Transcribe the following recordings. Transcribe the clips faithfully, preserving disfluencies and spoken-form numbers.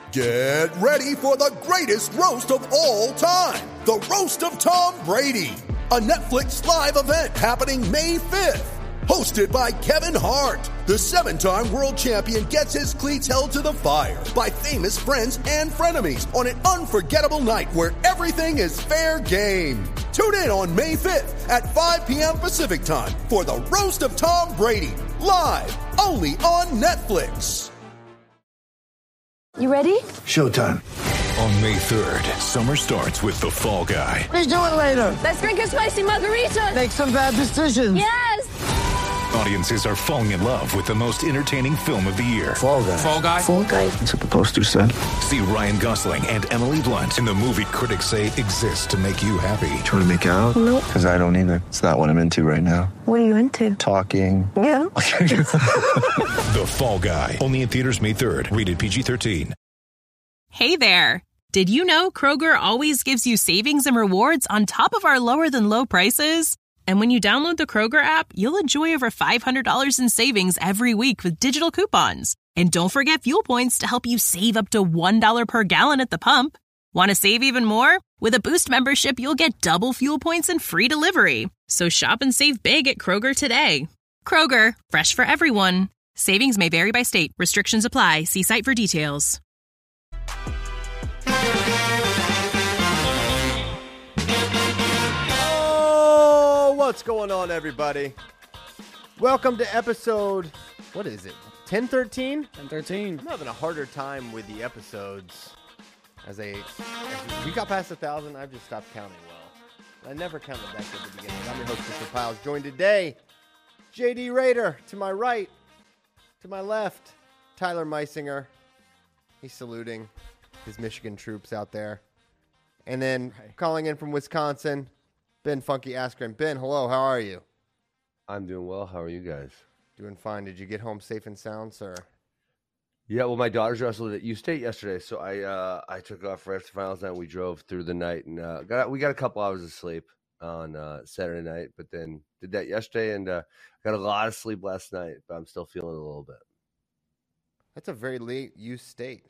Get ready for the greatest roast of all time, the Roast of Tom Brady, a Netflix live event happening May fifth. Hosted by Kevin Hart, the seven-time world champion gets his cleats held to the fire by famous friends and frenemies on an unforgettable night where everything is fair game. Tune in on May fifth at five p.m. Pacific time for the Roast of Tom Brady, live only on Netflix. You ready? Showtime. On May third, summer starts with The Fall Guy. Let's do it later. Let's drink a spicy margarita. Make some bad decisions. Yes. Audiences are falling in love with the most entertaining film of the year. Fall Guy. Fall Guy. Fall Guy. That's what the poster said. See Ryan Gosling and Emily Blunt in the movie critics say exists to make you happy. Trying to make it out? Nope. Because I don't either. It's not what I'm into right now. What are you into? Talking. Yeah. The Fall Guy. Only in theaters May third. Rated P G thirteen. Hey there. Did you know Kroger always gives you savings and rewards on top of our lower than low prices? And when you download the Kroger app, you'll enjoy over five hundred dollars in savings every week with digital coupons. And don't forget fuel points to help you save up to one dollar per gallon at the pump. Want to save even more? With a Boost membership, you'll get double fuel points and free delivery. So shop and save big at Kroger today. Kroger, fresh for everyone. Savings may vary by state. Restrictions apply. See site for details. What's going on, everybody? Welcome to episode, what is it, ten thirteen? ten thirteen. I'm having a harder time with the episodes. As, a, as we got past a thousand, I've just stopped counting well. I never counted back at the beginning. I'm your host, Mister Piles, joined today, J D Raider, to my right, to my left, Tyler Meisinger. He's saluting his Michigan troops out there. And then right. Calling in from Wisconsin, Ben Funky Askren. Ben, hello, how are you? I'm doing well. How are you guys? Doing fine. Did you get home safe and sound, sir? Yeah, well, my daughters wrestled at U State yesterday, so I uh, I took off for after finals night. We drove through the night and uh, got we got a couple hours of sleep on uh, Saturday night, but then did that yesterday and uh, got a lot of sleep last night, but I'm still feeling it a little bit. That's a very late U State,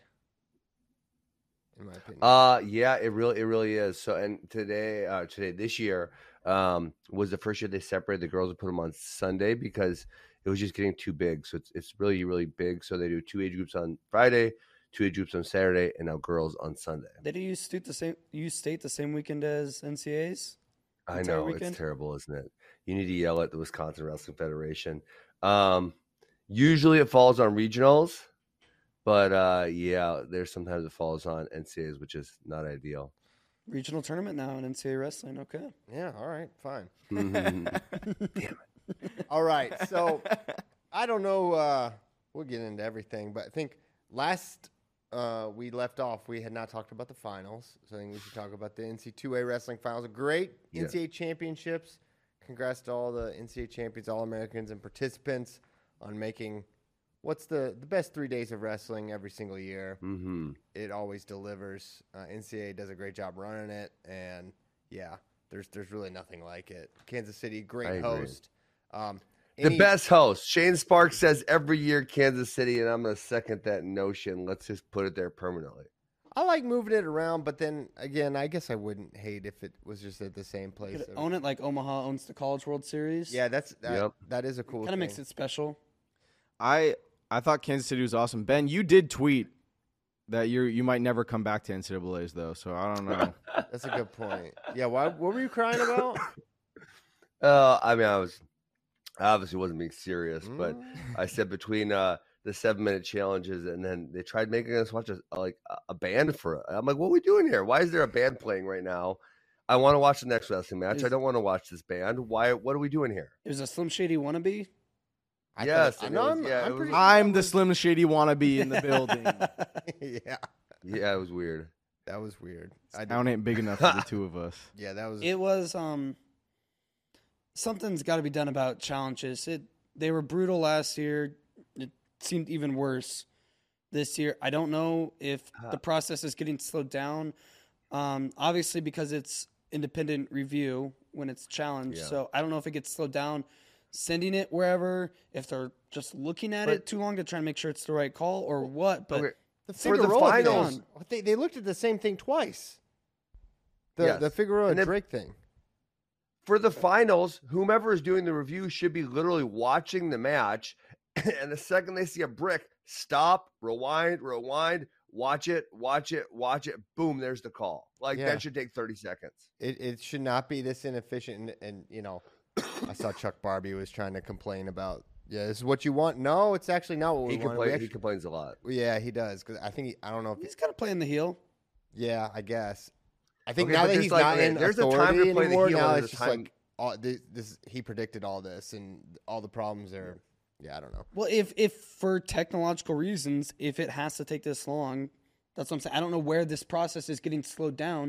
in my opinion. Uh yeah, it really it really is. So and today uh today this year um was the first year they separated the girls and put them on Sunday because it was just getting too big. So it's it's really really big. So they do two age groups on Friday, two age groups on Saturday, and now girls on Sunday. Did you use state the same use state the same weekend as N C A As? I know weekend? It's terrible, isn't it? You need to yell at the Wisconsin Wrestling Federation. Um usually it falls on regionals. But, uh, yeah, there's sometimes it falls on N C A As, which is not ideal. Regional tournament now in N C A A wrestling. Okay. Yeah, all right, fine. Damn it. All right, so I don't know. Uh, we'll get into everything, but I think last uh, we left off, we had not talked about the finals. So I think we should talk about the N C two A wrestling finals. A great yeah. N C A A championships. Congrats to all the N C A A champions, All-Americans, and participants on making – what's the, the best three days of wrestling every single year? Mm-hmm. It always delivers. Uh, N C A A does a great job running it, and yeah, there's there's really nothing like it. Kansas City, great host. Um, the any, best host. Shane Sparks says every year Kansas City, and I'm going to second that notion. Let's just put it there permanently. I like moving it around, but then again, I guess I wouldn't hate if it was just at the same place. Could own it like Omaha owns the College World Series. Yeah, that's that, yep. that is a cool. Kind of makes it special. I. I thought Kansas City was awesome. Ben, you did tweet that you you might never come back to N C A As, though, so I don't know. That's a good point. Yeah, why? What were you crying about? Uh, I mean, I was I obviously wasn't being serious, mm. but I said between uh, the seven-minute challenges and then they tried making us watch a, like a band for it. I'm like, what are we doing here? Why is there a band playing right now? I want to watch the next wrestling match. Is, I don't want to watch this band. Why? What are we doing here? Is a Slim Shady wannabe? I yes, thought, it was, I'm, yeah, I'm, it was, I'm the Slim Shady wannabe in the building. yeah, yeah, it was weird. That was weird. I Town ain't big enough for the two of us. Yeah, that was. It was. Um, something's got to be done about challenges. It they were brutal last year. It seemed even worse this year. I don't know if the process is getting slowed down. Um, obviously, because it's independent review when it's challenged. Yeah. So I don't know if it gets slowed down. Sending it wherever, if they're just looking at but, it too long to try and make sure it's the right call or what. But okay. The For the Figueroa thing, finals- they they looked at the same thing twice. The Yes. the Figueroa And then- Drake thing. For the finals, whomever is doing the review should be literally watching the match, and the second they see a brick, stop, rewind, rewind, watch it, watch it, watch it. Boom, there's the call. Like Yeah. that should take thirty seconds. It it should not be this inefficient. And, and you know, I saw Chuck Barbie was trying to complain about. Yeah, this is what you want. No, it's actually not what we He, want. complain, We he actually- complains a lot. yeah, he does. Because I think he, I don't know if He's kind of playing the heel. yeah, I guess. I think Okay, now but that there's he's like- not okay, in there's a time authority to play the anymore, heel now and it's there's just a time- like all this, this. He predicted all this, and all the problems are. Yeah, I don't know. Well, if if for technological reasons, if it has to take this long, that's what I'm saying. I don't know where this process is getting slowed down.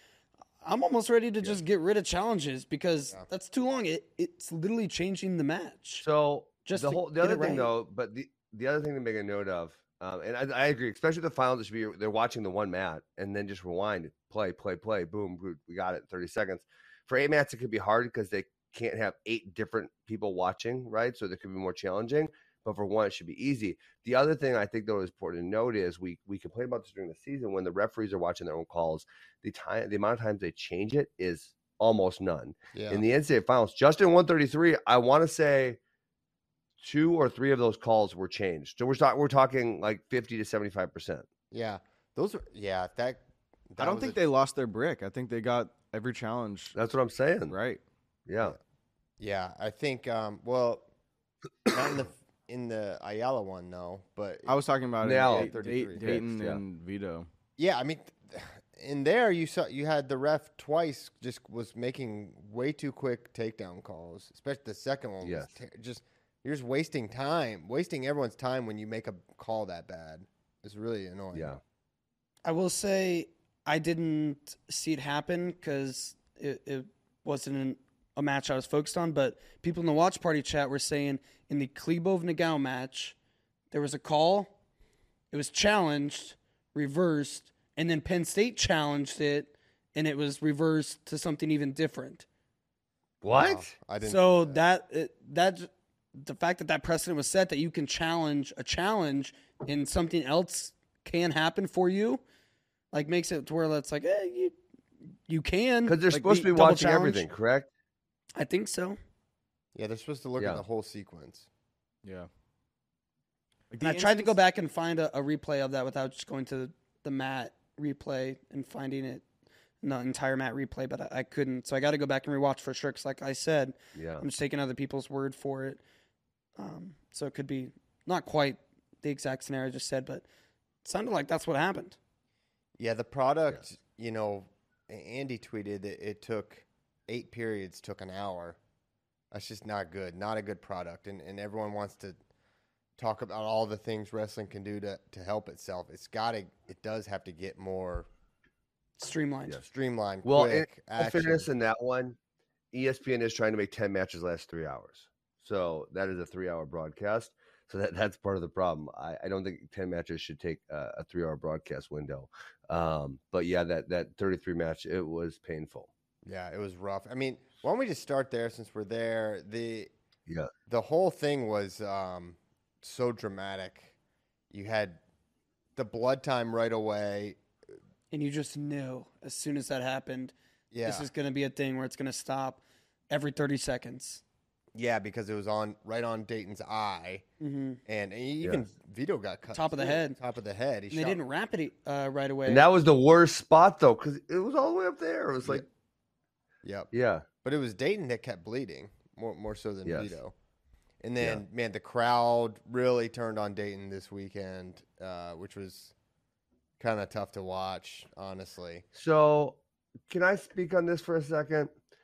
I'm almost ready to just get rid of challenges because that's too long. It it's literally changing the match. So Just the to whole the get other it thing right. though, but the the other thing to make a note of, um, and I, I agree, especially the finals, it should be they're watching the one mat and then just rewind, play, play, play, boom, boom, we got it in thirty seconds. For eight mats, it could be hard because they can't have eight different people watching, right? So it could be more challenging. But for one, it should be easy. The other thing I think though is important to note is we we complain about this during the season when the referees are watching their own calls. The time, the amount of times they change it is almost none. Yeah. In the N C double A finals, just in one thirty-three, I want to say two or three of those calls were changed. So we're talking we're talking like fifty to seventy-five percent. Yeah, those are yeah. That, that I don't was think a- they lost their brick. I think they got every challenge That's what I'm saying. right. Yeah. Yeah, I think. Um, well, not in the in the Ayala one, no. But I was talking about it. Now- Dayton, thirty-three. Dayton Yeah. and Vito. yeah, I mean, in there you saw you had the ref twice just was making way too quick takedown calls. Especially the second one. Yes. Was ter- just you're just wasting time, wasting everyone's time when you make a call that bad. It's really annoying. Yeah. I will say I didn't see it happen because it, it wasn't an, a match I was focused on. But people in the watch party chat were saying in the Klebov Nagao match, there was a call, it was challenged, reversed, and then Penn State challenged it, and it was reversed to something even different. What? Wow, I didn't. So that it, that the fact that that precedent was set that you can challenge a challenge and something else can happen for you, like makes it to where it's like, eh, you you can Because they're like, supposed to be double watching challenge. everything, correct? I think so. yeah, they're supposed to look Yeah. at the whole sequence. Yeah. Like And I the tried to go instance- back and find a, a replay of that without just going to the mat replay and finding it, no entire mat replay, but I, I couldn't. So I got to go back and rewatch for sure. Because like I said, Yeah. I'm just taking other people's word for it. Um, so it could be not quite the exact scenario I just said, but it sounded like that's what happened. Yeah, the product. You know, Andy tweeted that it took eight periods, took an hour. That's just not good. Not a good product. And and everyone wants to talk about all the things wrestling can do to, to help itself. It's got to. It does have to get more Streamlined. streamlined. Well, in quick all action. fairness in that one, E S P N is trying to make ten matches last three hours. So that is a three-hour broadcast. So that, that's part of the problem. I, I don't think ten matches should take a, a three-hour broadcast window. Um, but yeah, that, that thirty-three match, it was painful. Yeah, it was rough. I mean, why don't we just start there since we're there? The Yeah. the whole thing was um, so dramatic. You had the blood time right away. And you just knew as soon as that happened, Yeah, this is going to be a thing where it's going to stop every thirty seconds. yeah, because it was on right on Dayton's eye, Mm-hmm. and, and even Vito got cut Top of the too. head. Top of the head. He And they shot- didn't wrap it uh, right away. And that was the worst spot, though, because it was all the way up there. It was like, Yep. yeah. But it was Dayton that kept bleeding more more so than Yes. Vito. And then, man, the crowd really turned on Dayton this weekend, uh, which was kind of tough to watch, honestly. So, can I speak on this for a second?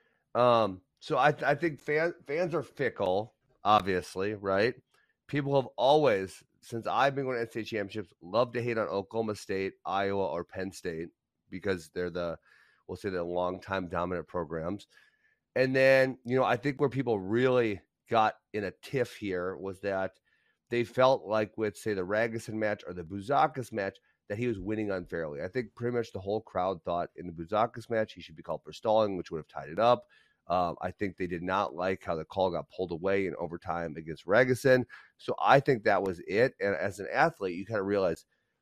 Um, so I I think fan, fans are fickle, obviously, right? People have always, since I've been going to N C double A championships, loved to hate on Oklahoma State, Iowa, or Penn State because they're the, we'll say, the long-time dominant programs. And then, you know, I think where people really got in a tiff here was that they felt like with, say, the Ragusin match or the Bouzakis match, that he was winning unfairly. I think pretty much the whole crowd thought in the Bouzakis match he should be called for stalling, which would have tied it up. Um, I think they did not like how the call got pulled away in overtime against Ragusin. So I think that was it. And as an athlete, you kind of realize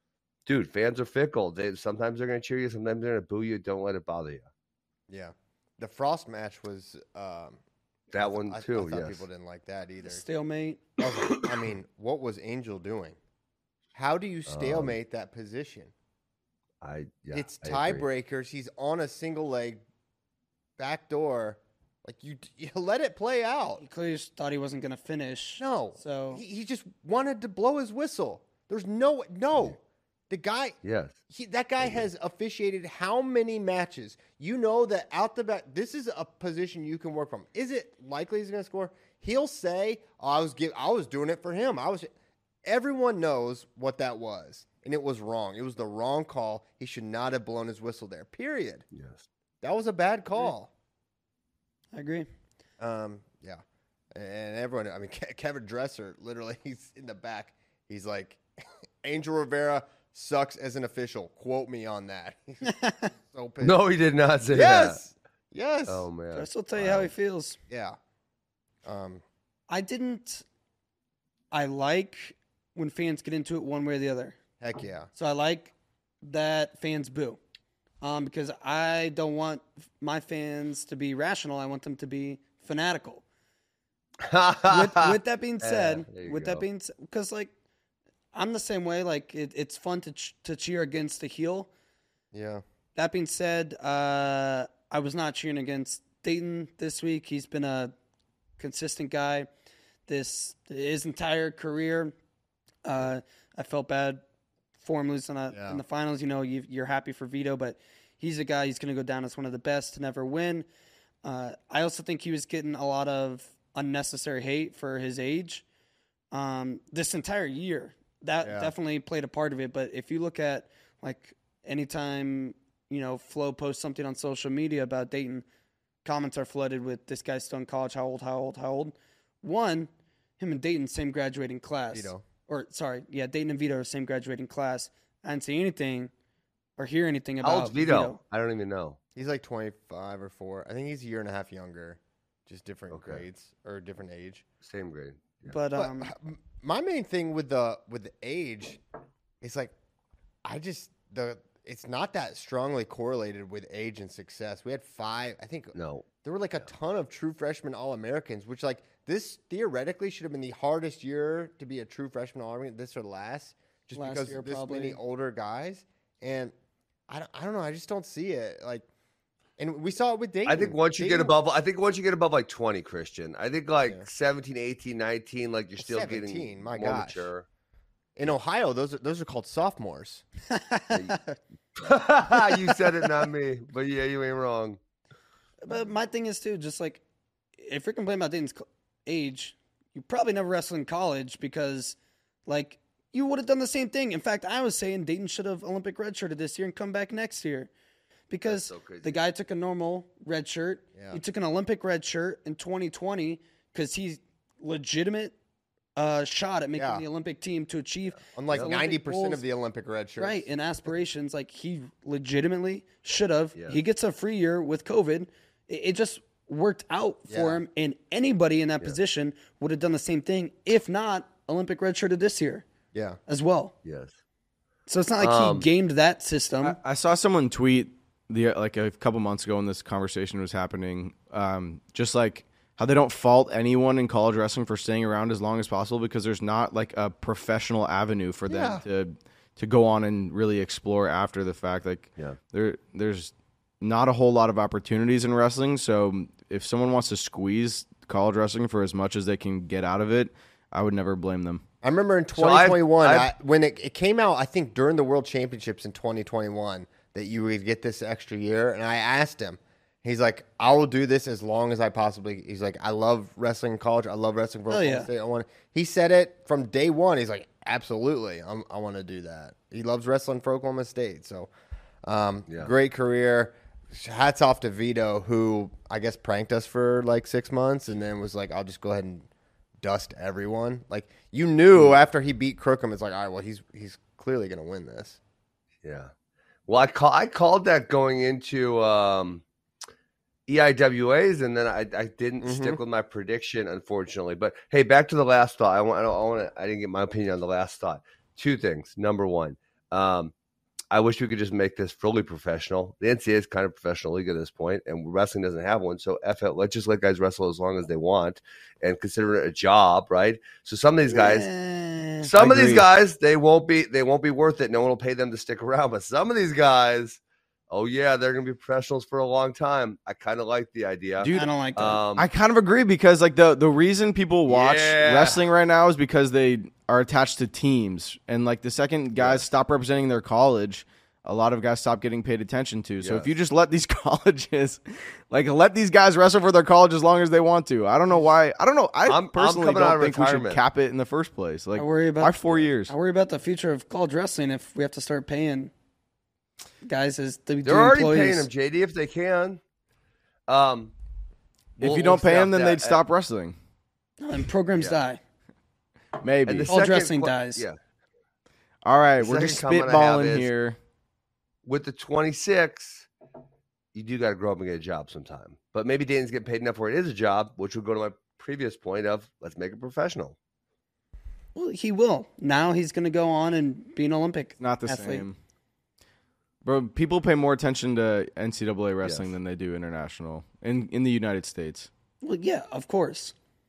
dude, fans are fickle. They sometimes they're gonna cheer you, sometimes they're gonna boo you. Don't let it bother you. Yeah, the Frost match was um, that one I, too. I thought yes. people didn't like that either. Stalemate. I mean, what was Angel doing? How do you stalemate um, that position? I yeah, it's I agree. tiebreakers. He's on a single leg, back door. Like you, you let it play out. He clearly just thought he wasn't going to finish. No, so he, he just wanted to blow his whistle. There's no no. The guy, yes, he, that guy has officiated how many matches? You know that out the back. This is a position you can work from. Is it likely he's going to score? He'll say, oh, "I was give, I was doing it for him." I was. Everyone knows what that was, and it was wrong. It was the wrong call. He should not have blown his whistle there. Period. Yes, that was a bad call. I agree. Um, yeah, and everyone. I mean, Kevin Dresser, literally, he's in the back. He's like, Angel Rivera sucks as an official. Quote me on that. So pissed. No, he did not say yes. that. Yes. Yes. Oh man. Dresser will tell you wow. how he feels. Yeah. Um, I didn't. I like when fans get into it one way or the other. Heck yeah. So I like that fans boo. Um, because I don't want my fans to be rational. I want them to be fanatical. with, with that being said, yeah, with go. that being said, because like I'm the same way. Like it, it's fun to ch- to cheer against the heel. Yeah. That being said, uh, I was not cheering against Dayton this week. He's been a consistent guy this his entire career. Uh, I felt bad for him losing a, yeah. in the finals. You know, you, you're happy for Vito, but he's a guy, he's going to go down as one of the best to never win. Uh, I also think he was getting a lot of unnecessary hate for his age um, this entire year. That yeah. definitely played a part of it. But if you look at, like, anytime, you know, Flo posts something on social media about Dayton, comments are flooded with, this guy's still in college, how old, how old, how old? One, him and Dayton, same graduating class. Vito. Or, sorry, yeah, Dayton and Vito are the same graduating class. I didn't see anything or hear anything about How old's Vito? Vito. I don't even know. He's like twenty-five or four. I think he's a year and a half younger, just different Okay. grades or different age. Same grade. Yeah. But, um, but my main thing with the with the age is like, I just the it's not that strongly correlated with age and success. We had five. I think no. There were like a ton of true freshman All-Americans, which like this theoretically should have been the hardest year to be a true freshman All-American. This or last, just Last because year, this probably. many older guys. And I don't, I don't know. I just don't see it. Like, and we saw it with Dayton. I think once you Dayton, get above, I think once you get above like twenty, Christian, I think like Yeah. seventeen, eighteen, nineteen, like you're still seventeen, getting my more gosh. mature. In Ohio, those are those are called sophomores. You said it, not me. But yeah, you ain't wrong. But my thing is, too, just like, if you're complaining about Dayton's co- age, you probably never wrestled in college because, like, you would have done the same thing. In fact, I was saying Dayton should have Olympic redshirted this year and come back next year because so crazy. the guy took a normal red shirt. Yeah. He took an Olympic red shirt in twenty twenty because he's legitimate uh, shot at making Yeah. the Olympic team to achieve On like his Olympic ninety percent goals. of the Olympic red shirts. Right, and aspirations, like he legitimately should have. Yes. He gets a free year with COVID. It, it just worked out for Yeah. him, and anybody in that position would have done the same thing, if not Olympic redshirted this year Yeah. as well. Yes. So it's not like Um, he gamed that system. I, I saw someone tweet the like a couple months ago when this conversation was happening, um, just like how they don't fault anyone in college wrestling for staying around as long as possible because there's not like a professional avenue for them Yeah. to to go on and really explore after the fact. Like Yeah. there there's not a whole lot of opportunities in wrestling. So if someone wants to squeeze college wrestling for as much as they can get out of it, I would never blame them. I remember in So I've- twenty twenty-one, I've- I, when it, it came out, I think during the World Championships in twenty twenty-one, that you would get this extra year. And I asked him, he's like, I will do this as long as I possibly. He's like, I love wrestling in college. I love wrestling for Oh, Oklahoma yeah. State. I want. He said it from day one. He's like, absolutely, I'm, I want to do that. He loves wrestling for Oklahoma State. So, um, Yeah. great career. Hats off to Vito, who I guess pranked us for like six months and then was like, I'll just go ahead and dust everyone. Like you knew after he beat Crookham, it's like, all right, well, he's he's clearly going to win this. Yeah. Well, I call I called that going into um, E I W As, and then I, I didn't Mhm. stick with my prediction, unfortunately. But hey, back to the last thought. I want I, don't, I want I didn't get my opinion on the last thought. Two things. Number one, Um, I wish we could just make this fully professional. The N C A A is kind of a professional league at this point, and wrestling doesn't have one. So F it, let's just let guys wrestle as long as they want and consider it a job, right? So some of these guys, Yeah, some I of these agree. guys, they won't be they won't be worth it. No one will pay them to stick around. But some of these guys, oh yeah, they're gonna be professionals for a long time. I kind of like the idea. Dude, I don't like that. um, I kind of agree because like the the reason people watch Yeah. wrestling right now is because they are attached to teams, and like the second guys stop representing their college, a lot of guys stop getting paid attention to. So if Yes. you just let these colleges, like let these guys wrestle for their college as long as they want to, I don't know why. I don't know. I I'm- I'm personally coming out don't of think we should retirement. cap it in the first place. Like I worry about why four years? I worry about the future of college wrestling if we have to start paying guys as the they're already employees. paying them, J D, if they can. Um, If we'll- you don't we'll pay stay them, off then that. they'd stop wrestling. and programs Yeah. die. Maybe. And the College second wrestling que- dies. Yeah. All right, the we're just second comment I have spitballing is- here. With the twenty-six, you do got to grow up and get a job sometime. But maybe Dayton's getting paid enough where it is a job, which would go to my previous point of let's make it professional. Well, he will. Now he's going to go on and be an Olympic Not the athlete. same. Bro, people pay more attention to N C double A wrestling Yes. than they do international in in the United States. Well, yeah, of course.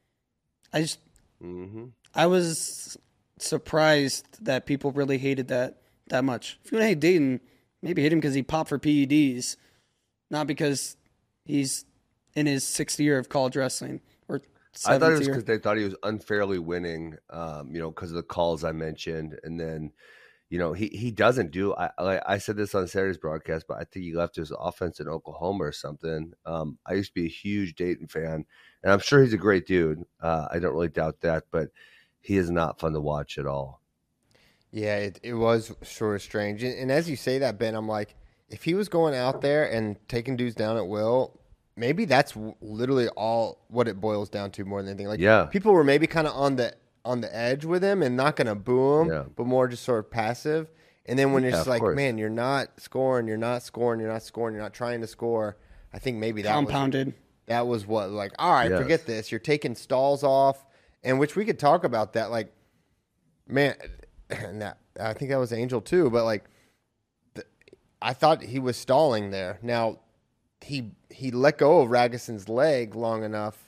I just Mm-hmm. I was surprised that people really hated that that much. If you want to hate Dayton, maybe hate him because he popped for P E Ds, not because he's in his sixth year of college wrestling or I thought it seventh was year. because they thought he was unfairly winning, um, you know, because of the calls I mentioned. And then, you know, he, he doesn't do, I, I I said this on Saturday's broadcast, but I think he left his offense in Oklahoma or something. Um, I used to be a huge Dayton fan, and I'm sure he's a great dude. Uh, I don't really doubt that, but he is not fun to watch at all. Yeah, it, it was sort of strange. And, and as you say that, Ben, I'm like, if he was going out there and taking dudes down at will, maybe that's w- literally all what it boils down to more than anything. Like, Yeah. people were maybe kind of on the on the edge with him and not going to boo him, Yeah. but more just sort of passive. And then when Yeah, it's of like, course. man, you're not scoring, you're not scoring, you're not scoring, you're not trying to score. I think maybe that was Compounded. that was what, like, all right, Yes. forget this. You're taking stalls off, and which we could talk about that. Like, man, and that, I think that was Angel too, but like, the, I thought he was stalling there. Now, he he let go of Ragason's leg long enough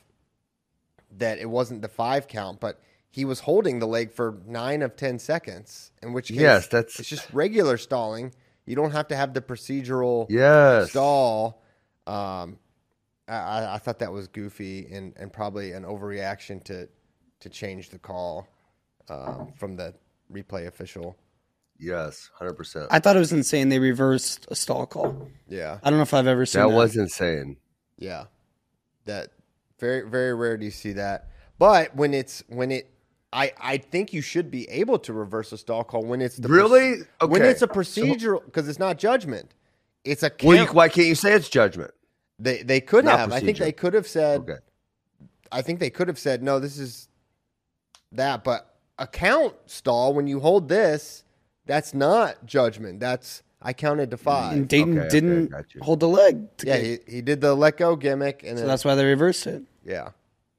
that it wasn't the five count, but he was holding the leg for nine of ten seconds. In which case, Yes, that's- it's just regular stalling. You don't have to have the procedural Yes. stall. Um, I, I thought that was goofy and, and probably an overreaction to to change the call um, from the replay official. Yes, one hundred percent. I thought it was insane they reversed a stall call. Yeah, I don't know if I've ever seen That that. was insane. yeah. That very very rare do you see that. But when it's when it, I I think you should be able to reverse a stall call when it's the Really? proc- when Okay. it's a procedural because it's not judgment. It's a Well, you, count. why can't you say it's judgment? They they could Not have. I think procedure. they could have said. Okay. I think they could have said no. This is that, but a count stall when you hold this, that's not judgment. That's I counted to five. And Dayton Okay, okay, didn't got you. hold the leg. To yeah, get- he, he did the let go gimmick, and so then, that's why they reversed it. yeah.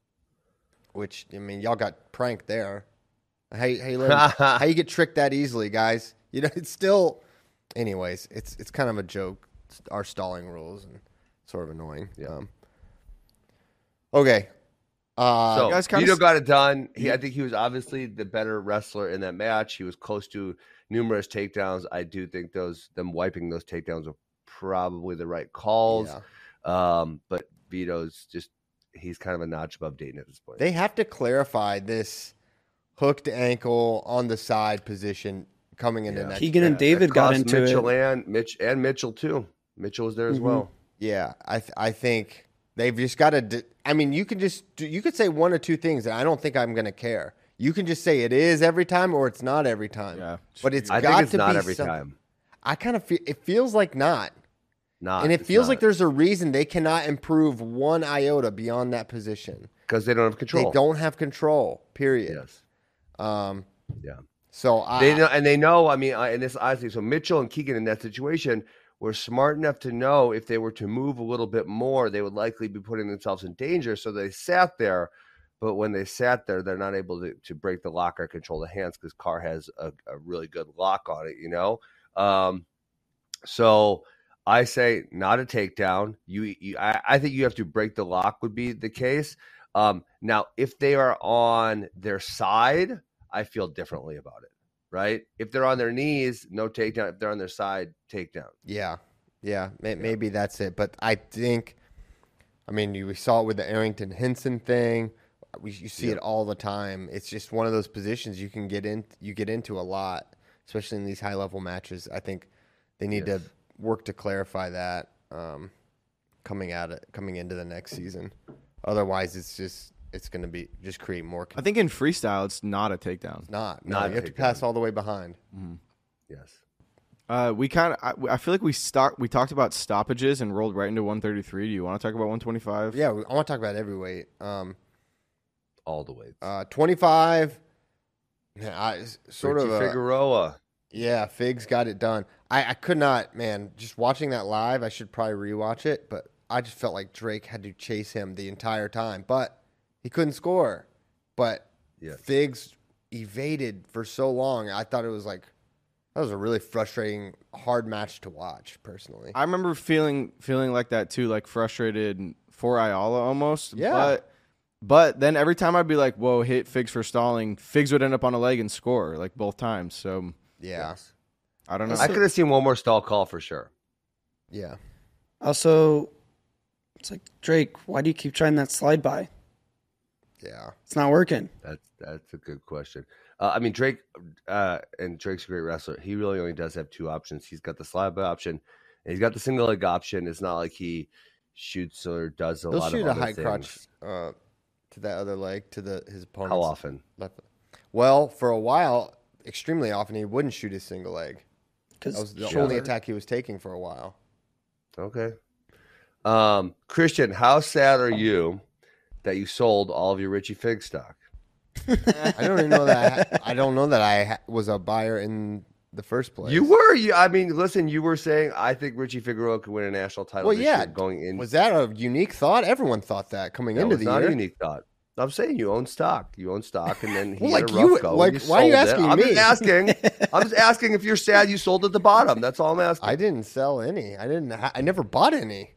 Which I mean, y'all got pranked there. How you- how you let him- how you get tricked that easily, guys? You know, it's still. Anyways, it's it's kind of a joke. Our stalling rules and sort of annoying. Yeah. Um, okay. Uh, So guys kinda Vito s- got it done. He, I think he was obviously the better wrestler in that match. He was close to numerous takedowns. I do think those them wiping those takedowns were probably the right calls. yeah. Um, but Vito's just he's kind of a notch above Dayton at this point. They have to clarify this hooked ankle on the side position coming into Yeah. next. Keegan and It David got cost into Mitchell it. and Mitch and Mitchell too. Mitchell was there as Mhm. well. Yeah, I th- I think they've just got to. D- I mean, you can just do, you could say one or two things, and I don't think I'm going to care. You can just say it is every time or it's not every time. Yeah. but it's I got think it's to not be every some- time. I kind of feel it feels like not, Not and it feels like there's a reason they cannot improve one iota beyond that position. because they don't have control. They don't have control. Period. Yes. Um. Yeah. So I. They know, and they know. I mean, I, and this honestly, so Mitchell and Keegan in that situation were smart enough to know if they were to move a little bit more, they would likely be putting themselves in danger. So they sat there, but when they sat there, they're not able to, to break the lock or control the hands because Carr has a, a really good lock on it, you know. Um, so I say not a takedown. You, you I, I think you have to break the lock would be the case. Um, now, if they are on their side, I feel differently about it, right? If they're on their knees, no takedown. If they're on their side, takedown. Yeah, yeah, may, maybe that's it. But I think, I mean, you, we saw it with the Arrington Henson thing. We, you see Yeah. it all the time. It's just one of those positions you can get in. You get into a lot, especially in these high level matches. I think they need Yes. to work to clarify that um, coming at it, coming into the next season. Otherwise, it's just it's going to be just create more. I think in freestyle, it's not a takedown. It's not. No, Not you a have to takedown. pass all the way behind. Yes. Uh, we kind of, I, I feel like we start. We talked about stoppages and rolled right into one thirty-three. Do you want to talk about one twenty-five? Yeah, we, I want to talk about every weight. Um, All the weights. uh, twenty-five. Yeah, I, sort Richie of a, Figueroa. Yeah, Figs got it done. I, I could not, man, just watching that live, I should probably rewatch it, but I just felt like Drake had to chase him the entire time, but he couldn't score. But Yes. Figs evaded for so long. I thought it was like, that was a really frustrating, hard match to watch, personally. I remember feeling feeling like that too, like frustrated for Ayala almost. Yeah. But but then every time I'd be like, whoa, hit Figs for stalling, Figs would end up on a leg and score, like both times. So Yeah. I don't know. I could have seen one more stall call for sure. Yeah. Also, it's like, Drake, why do you keep trying that slide by? Yeah. It's not working. That's that's a good question. Uh, I mean, Drake, uh, and Drake's a great wrestler. He really only does have two options. He's got the slide by option, and he's got the single leg option. It's not like he shoots or does a He'll lot shoot of a other high things. crotch uh, to that other leg, to the his opponent. How often? Left. Well, for a while, extremely often, he wouldn't shoot his single leg. That was the shoulder. only attack he was taking for a while. Okay. Um, Christian, how sad are you that you sold all of your Richie Fig stock? I don't even know that. I, I don't know that I ha- was a buyer in the first place. You were. You, I mean, listen, you were saying I think Richie Figueroa could win a national title. Well, this yeah. year going in. Was that a unique thought? Everyone thought that coming that into was the not year. a unique thought. I'm saying you own stock. You own stock, and then he Well, had like a rough you- go. like, and why are you sold it. asking I'm me? just asking. I'm just asking if you're sad you sold at the bottom. That's all I'm asking. I didn't sell any. I didn't. Ha- I never bought any.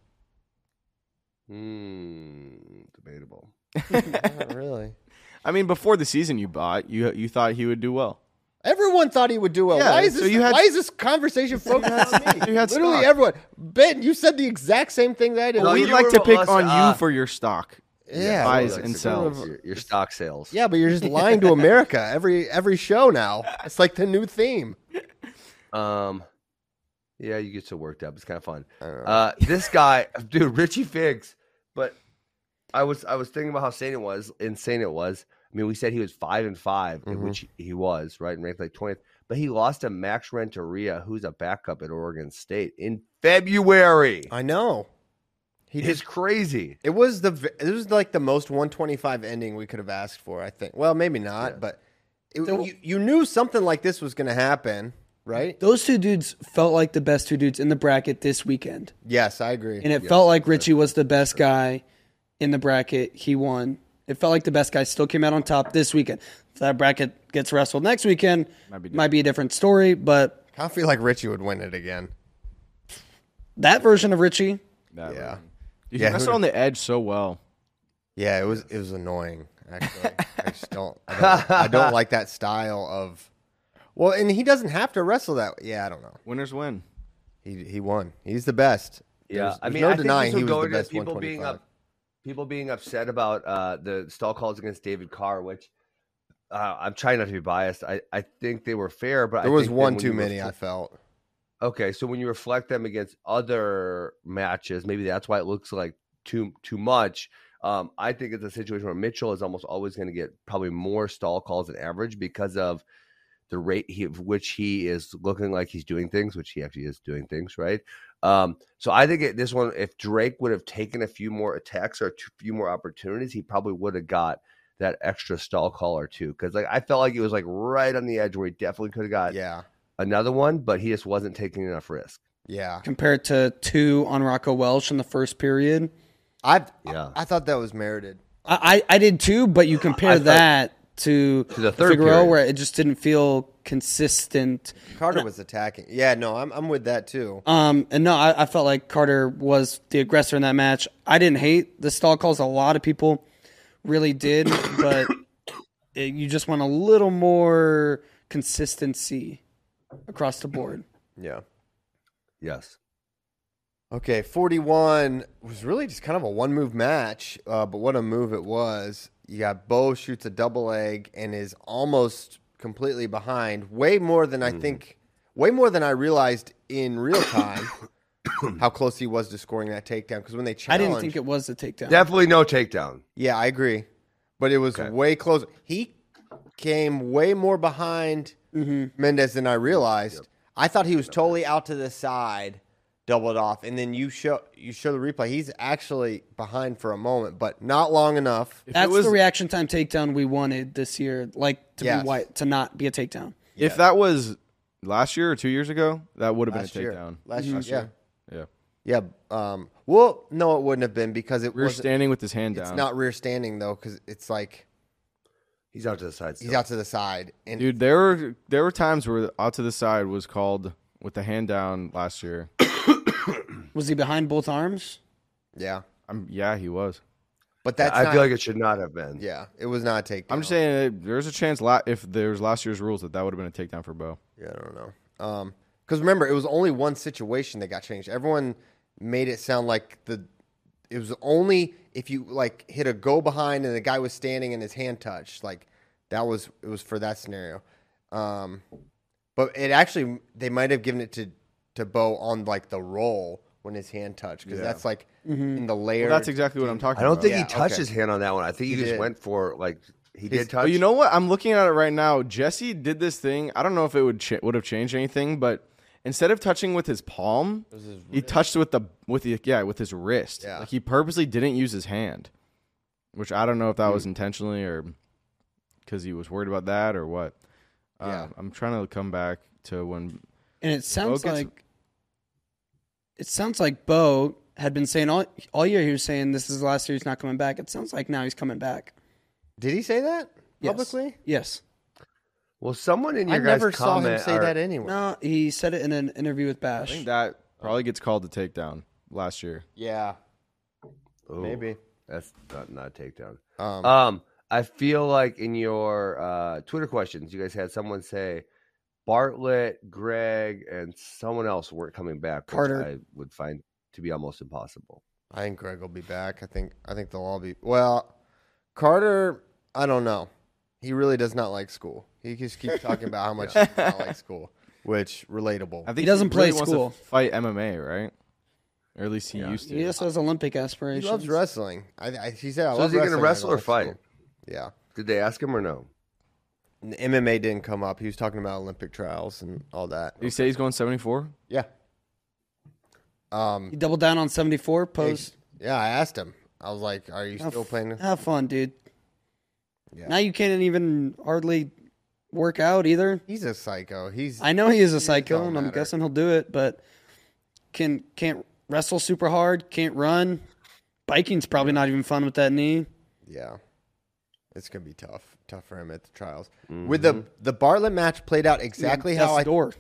Hmm. Debatable. Not really. I mean, before the season you bought, you you thought he would do well. Everyone thought he would do well. Yeah, why is so this? you had- why is this conversation focused on me? you had Literally stock. everyone. Ben, you said the exact same thing that I did. No, We'd you like were- to pick listen, on uh, you for your stock. Yeah, buys well, and it's sort sells. of- Your, your stock sales. Yeah, but you're just lying to America every every show now. It's like the new theme. Um. Yeah, you get so worked up. It's kind of fun. I don't know. Uh, this guy, dude, Richie Figs. But I was I was thinking about how insane it was. Insane it was. I mean, we said he was five and five, in Mhm. which he was right and ranked like twentieth. But he lost to Max Renteria, who's a backup at Oregon State, in February. I know. He It's just crazy. it was the v- it was like the most one twenty-five ending we could have asked for, I think. Well, maybe not, Yeah. but it, you, you knew something like this was going to happen, right? Those two dudes felt like the best two dudes in the bracket this weekend. Yes, I agree. And it felt like Richie was the best guy in the bracket. He won. It felt like the best guy still came out on top this weekend. If that bracket gets wrestled next weekend, Might be might be a different story. But I feel like Richie would win it again. that version of Richie, That Yeah. way. You Yeah, can wrestle who- on the edge so well. Yeah, it was it was annoying. Actually, I just don't I, don't. I don't like that style of. Well, and he doesn't have to wrestle that. Yeah, I don't know. Winners win. He he won. He's the best. Yeah, There's- I there's mean, no I think denying this he will was go the into best people being one twenty-five. up, people being upset about uh, the stall calls against David Carr, which uh, I'm trying not to be biased. I, I think they were fair, but There I was think then one when too you many. refle- I felt. Okay, so when you reflect them against other matches, maybe that's why it looks like too too much. Um, I think it's a situation where Mitchell is almost always going to get probably more stall calls than average because of the rate he, of which he is looking like he's doing things, which he actually is doing things, right? Um, so I think it, this one, if Drake would have taken a few more attacks or a few more opportunities, he probably would have got that extra stall call or two. Because like I felt like it was like right on the edge where he definitely could have got Yeah. another one, but he just wasn't taking enough risk. Yeah. compared to two on Rocco Welsh in the first period, I Yeah. I thought that was merited. I, I, I did too. But you compare I thought- that to, To the third Figueroa period. where it just didn't feel consistent. Carter was attacking. Yeah, no, I'm I'm with that too. Um, and no, I, I felt like Carter was the aggressor in that match. I didn't hate the stall calls. A lot of people really did, but it, you just want a little more consistency across the board. Yeah. Yes. Okay, forty-one was really just kind of a one-move match, uh, but what a move it was. You got Bo shoots a double leg and is almost completely behind, way more than I think, way more than I realized in real time how close he was to scoring that takedown. Because when they I challenged, didn't think it was a takedown. Definitely no takedown. yeah, I agree, but it was Okay. way closer. He came way more behind Mendez than I realized. I thought he was totally out to the side, doubled off, and then you show you show the replay. He's actually behind for a moment, but not long enough. If it That's was- the reaction time takedown we wanted this year, like to Yes. be white, to not be a takedown. If that was last year or two years ago, that would have been Last a year. takedown. Last Last year, year. Yeah. Yeah. Um, well, no, it wouldn't have been because it Rear was standing with his hand down. It's not rear standing though, because it's like He's out to the side. he's still. out to the side. And Dude, there were there were times where out to the side was called with the hand down last year. Was he behind both arms? yeah, I'm, yeah, he was. but that's I not, feel like it should not have been. yeah, it was not a takedown. I'm just saying uh, there's a chance la- if there's last year's rules that that would have been a takedown for Bo. Yeah, I don't know. Um, because remember, it was only one situation that got changed. Everyone made it sound like the it was only if you like hit a go behind and the guy was standing and his hand touched. Like that was it was for that scenario. Um, but it actually they might have given it to to Bo on like the roll when his hand touched because Yeah. that's like in the layer. Well, that's exactly what I'm talking I don't about. think Yeah, he touched okay. his hand on that one. I think he, He just did. went for like he His- did touch. Oh, you know what? I'm looking at it right now. Jesse did this thing. I don't know if it would ch- would have changed anything, but instead of touching with his palm, he touched with the with the yeah with his wrist. Yeah. Like he purposely didn't use his hand, which I don't know if that was intentionally or because he was worried about that or what. Uh, Yeah. I'm trying to come back to when And it sounds gets- like it sounds like Bo had been saying all all year. He was saying this is the last year he's not coming back. It sounds like now he's coming back Did he say that Yes. publicly? Yes. Well, someone in I your guys' never saw him comment say or- that anywhere. No, he said it in an interview with I Bash. think that probably gets called a takedown last year. Yeah, Ooh, maybe. that's not, not a takedown. Um, Um, I feel like in your uh, Twitter questions, you guys had someone say Bartlett, Greg, and someone else weren't coming back. which Carter. I would find to be almost impossible. I think Greg will be back. I think I think they'll all be. Well, Carter, I don't know. He really does not like school. He just keeps talking about how much he does not like school, which relatable. I think doesn't play really wants to school. fight M M A, right? Or at least he used to. He also has Olympic He aspirations. loves wrestling. I, I, he said, I So love is he going to wrestling. I wrestle don't or like fight? school." Yeah. Did they ask him or no? And the M M A didn't come up. He was talking about Olympic trials and all that. Did he say he's going seventy-four? Yeah. Um. He doubled down on seventy-four post. Yeah, I asked him. I was like, "Are you still playing?" Have fun, dude. Yeah. Now you can't even hardly work out either. He's a psycho. He's. I know he is a It psycho, don't and I'm matter. guessing he'll do it, but can can't wrestle super hard, can't run. Biking's probably not even fun with that knee. Yeah. It's gonna be tough. Tough for him at the trials. With the the Bartlett match played out exactly That's how the I door.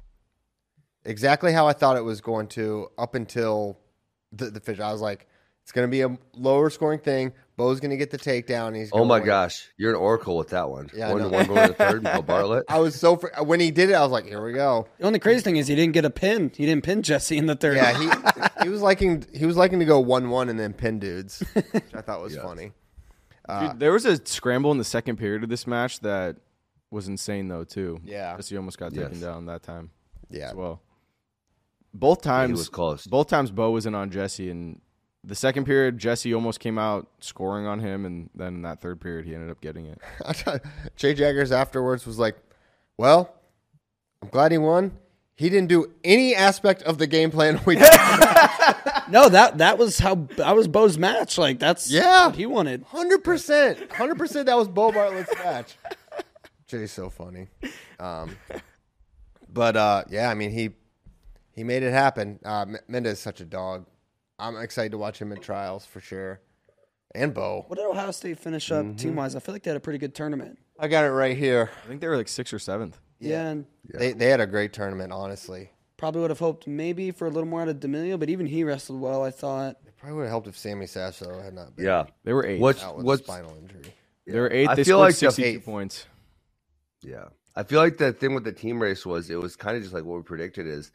exactly how I thought it was going to up until the the finish. I was like, it's gonna be a lower scoring thing. Bo's gonna get the takedown. He's Oh gonna my win. gosh, you're an oracle with that one. Yeah, I one to know. one going to the third. Bill Bartlett. I was so fr- when he did it, I was like, here we go. The only crazy thing is he didn't get a pin. He didn't pin Jesse in the third. Yeah, he he was liking he was liking to go one one and then pin dudes, which I thought was funny. Uh, Dude, there was a scramble in the second period of this match that was insane, though, too. Yeah. Jesse almost got Yes. taken down that time Yeah, as well. Both times, was close. both times Bo was in on Jesse, and the second period, Jesse almost came out scoring on him, and then in that third period, he ended up getting it. I thought Jay Jaggers afterwards was like, "Well, I'm glad he won. He didn't do any aspect of the game plan we did. No, that that was how that was Bo's match. Like that's Yeah. what he wanted. Hundred percent, hundred percent. That was Bo Bartlett's match. Jay's so funny. Um, but uh, yeah, I mean he he made it happen. Uh, M- Mendez is such a dog. I'm excited to watch him in trials for sure. And Bo. What did Ohio State finish up Mhm. team wise? I feel like they had a pretty good tournament. I got it right here. I think they were like sixth or seventh. Yeah, and They they had a great tournament, honestly. probably would have hoped maybe for a little more out of D'Amelio, but even he wrestled well, I thought. It probably would have helped if Sammy Sasso had not been Yeah. They were eighth. What's out with what's a spinal injury. They were eighth. I They feel scored like the sixty-two eighth. points. Yeah. I feel like the thing with the team race was it was kind of just like what we predicted is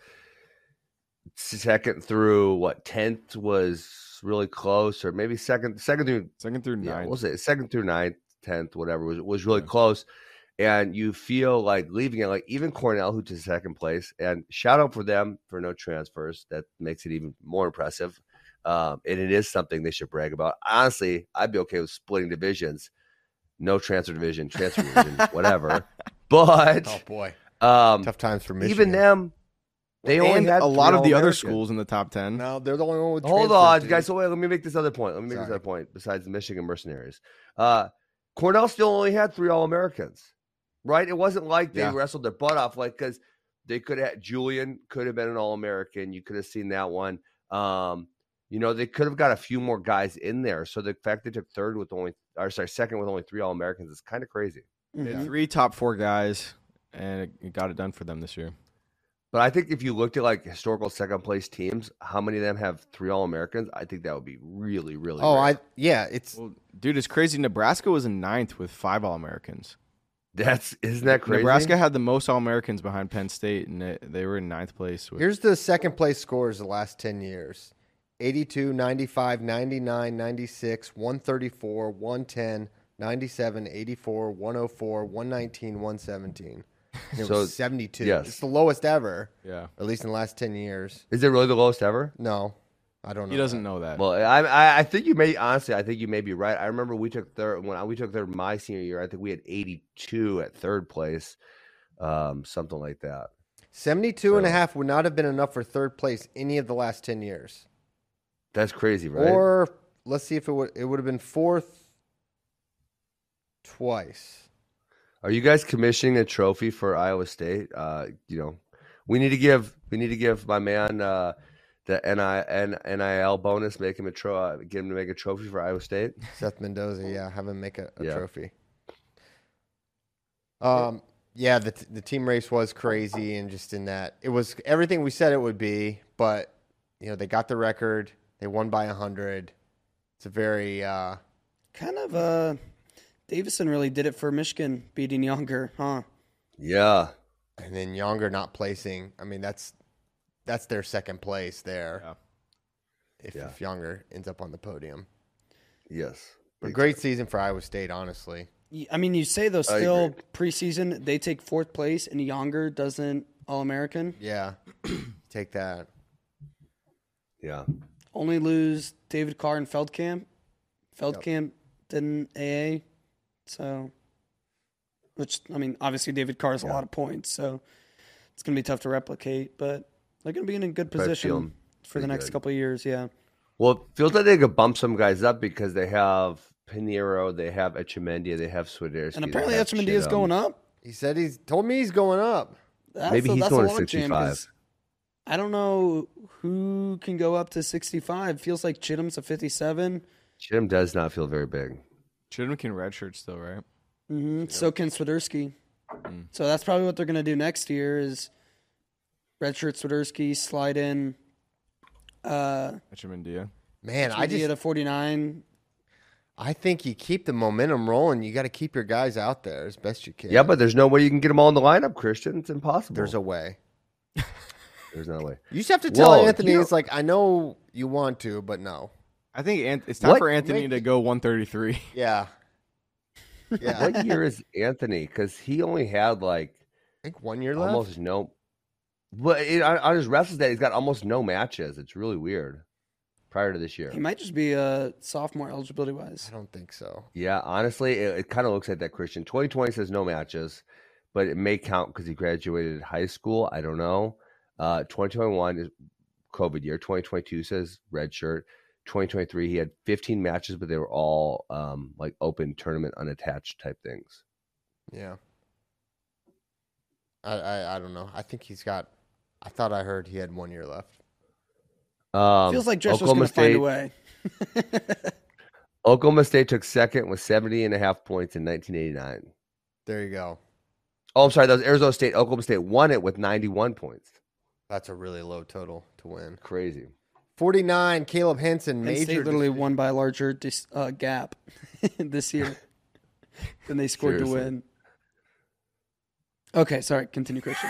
second through what tenth was really close, or maybe second second through Second through yeah, ninth. we'll say second through ninth, tenth, whatever was was really Yeah. close. And you feel like leaving it like even Cornell, who took second place, and shout out for them for no transfers. That makes it even more impressive. Um, and it is something they should brag about. Honestly, I'd be okay with splitting divisions, no transfer division, transfer division, whatever. But Oh boy, um, tough times for Michigan. even them, they only and had a lot three of the other All-Americans. schools in the top ten. No, they're the only one with. Hold transfer on, teams. guys. So wait, let me make this other point. Let me make this Sorry. other point. Besides the Michigan mercenaries, uh, Cornell still only had three All Americans, right? It wasn't like they Yeah. wrestled their butt off, like because they could have Julian could have been an All American. You could have seen that one. Um, you know, they could have got a few more guys in there. So the fact they took third with only, or sorry, second with only three All Americans is kind of crazy. They had Mhm. three top four guys, and it, it got it done for them this year. But I think if you looked at like historical second place teams, how many of them have three All Americans? I think that would be really, really. Oh, rare. I yeah, it's Well, dude, it's crazy. Nebraska was in ninth with five All Americans. That's isn't that crazy? Nebraska had the most All Americans behind Penn State, and they, they were in ninth place. With, here's the second place scores the last ten years: eighty-two, ninety-five, ninety-nine, ninety-six, one thirty-four, one ten, ninety-seven, eighty-four, one oh four, one nineteen, one seventeen. And it So, was seventy-two. yes. It's the lowest ever, yeah, at least in the last ten years. Is it really the lowest ever? No, I don't know. he doesn't that. know that. Well, I, I I think you may honestly. I think you may be right. I remember we took third when I, we took third my senior year. I think we had eighty-two at third place, um, something like that. seventy-two and a So- half would not have been enough for third place any of the last ten years. That's crazy, right? Or let's see if it would it would have been fourth twice. Are you guys commissioning a trophy for Iowa State? Uh, you know, we need to give we need to give my man uh, the N I N I L bonus. Make him a tro- uh, get him to make a trophy for Iowa State. Seth Mendoza, yeah, have him make a, a Yeah. trophy. Um, yeah, the the team race was crazy, and just in that it was everything we said it would be. But you know, they got the record. They won by a hundred. It's a very uh, Kind of, uh, Davison really did it for Michigan, beating Younger, huh? Yeah, and then Younger not placing. I mean, that's that's their second place there. Yeah. If, Yeah. if Younger ends up on the podium, yes. a great season for Iowa State, honestly. Y- I mean, you say though, I still agree. preseason they take fourth place, and Younger doesn't All American. Yeah, take that. Yeah. Only lose David Carr and Feldkamp. Feldkamp didn't A A, so which I mean, obviously David Carr has a Yeah. lot of points, so it's gonna be tough to replicate. But they're gonna be in a good But I feel position for the pretty next good. couple of years. Yeah, Well, it feels like they could bump some guys up because they have Pinheiro, they have Echemendia, they have Swiderski. and they apparently have Echemendia is Chittum. going up. He said he's told me he's going up. That's Maybe a, he's that's going a to log jam 'cause sixty-five. I don't know who can go up to sixty-five. Feels like Chittum's a fifty-seven. Jim does not feel very big. Chittum can redshirt still, right? Mm-hmm. So can Swiderski. Mm. So that's probably what they're going to do next year is redshirt Swiderski, slide in uh, Echemendia. Man, I I just at forty-nine. I think you keep the momentum rolling. You got to keep your guys out there as best you can. Yeah, but there's no way you can get them all in the lineup, Christian. It's impossible. there's a way. There's no way. You just have to tell Whoa, Anthony. you know- It's like I know you want to, but no. I think Ant- it's time What for Anthony make- to go one thirty-three. Yeah, yeah. I What year is Anthony? Because he only had like think one year left. almost no. But it, on, on his wrestle day, he's got almost no matches. It's really weird. Prior to this year, He might just be a sophomore eligibility wise. I don't think so. yeah. Honestly, it, it kind of looks like that. Christian twenty twenty says no matches, but it may count because he graduated high school. I don't know. Uh, twenty twenty-one is COVID year. twenty twenty-two says red shirt. twenty twenty-three he had fifteen matches, but they were all um, like open tournament unattached type things. Yeah. I, I I don't know. I think he's got. I thought I heard he had one year left. Um, Feels like Dressel's Oklahoma going to find State, a way. Oklahoma State took second with seventy and a half points in nineteen eighty-nine. There you go. Oh, I'm sorry. That was Arizona State. Oklahoma State won it with ninety-one points. That's a really low total to win. Crazy. forty-nine, Caleb Henson. Penn Major State literally decision. won by a larger dis, uh, gap this year than they scored Seriously. to win. Okay, sorry. Continue, Christian.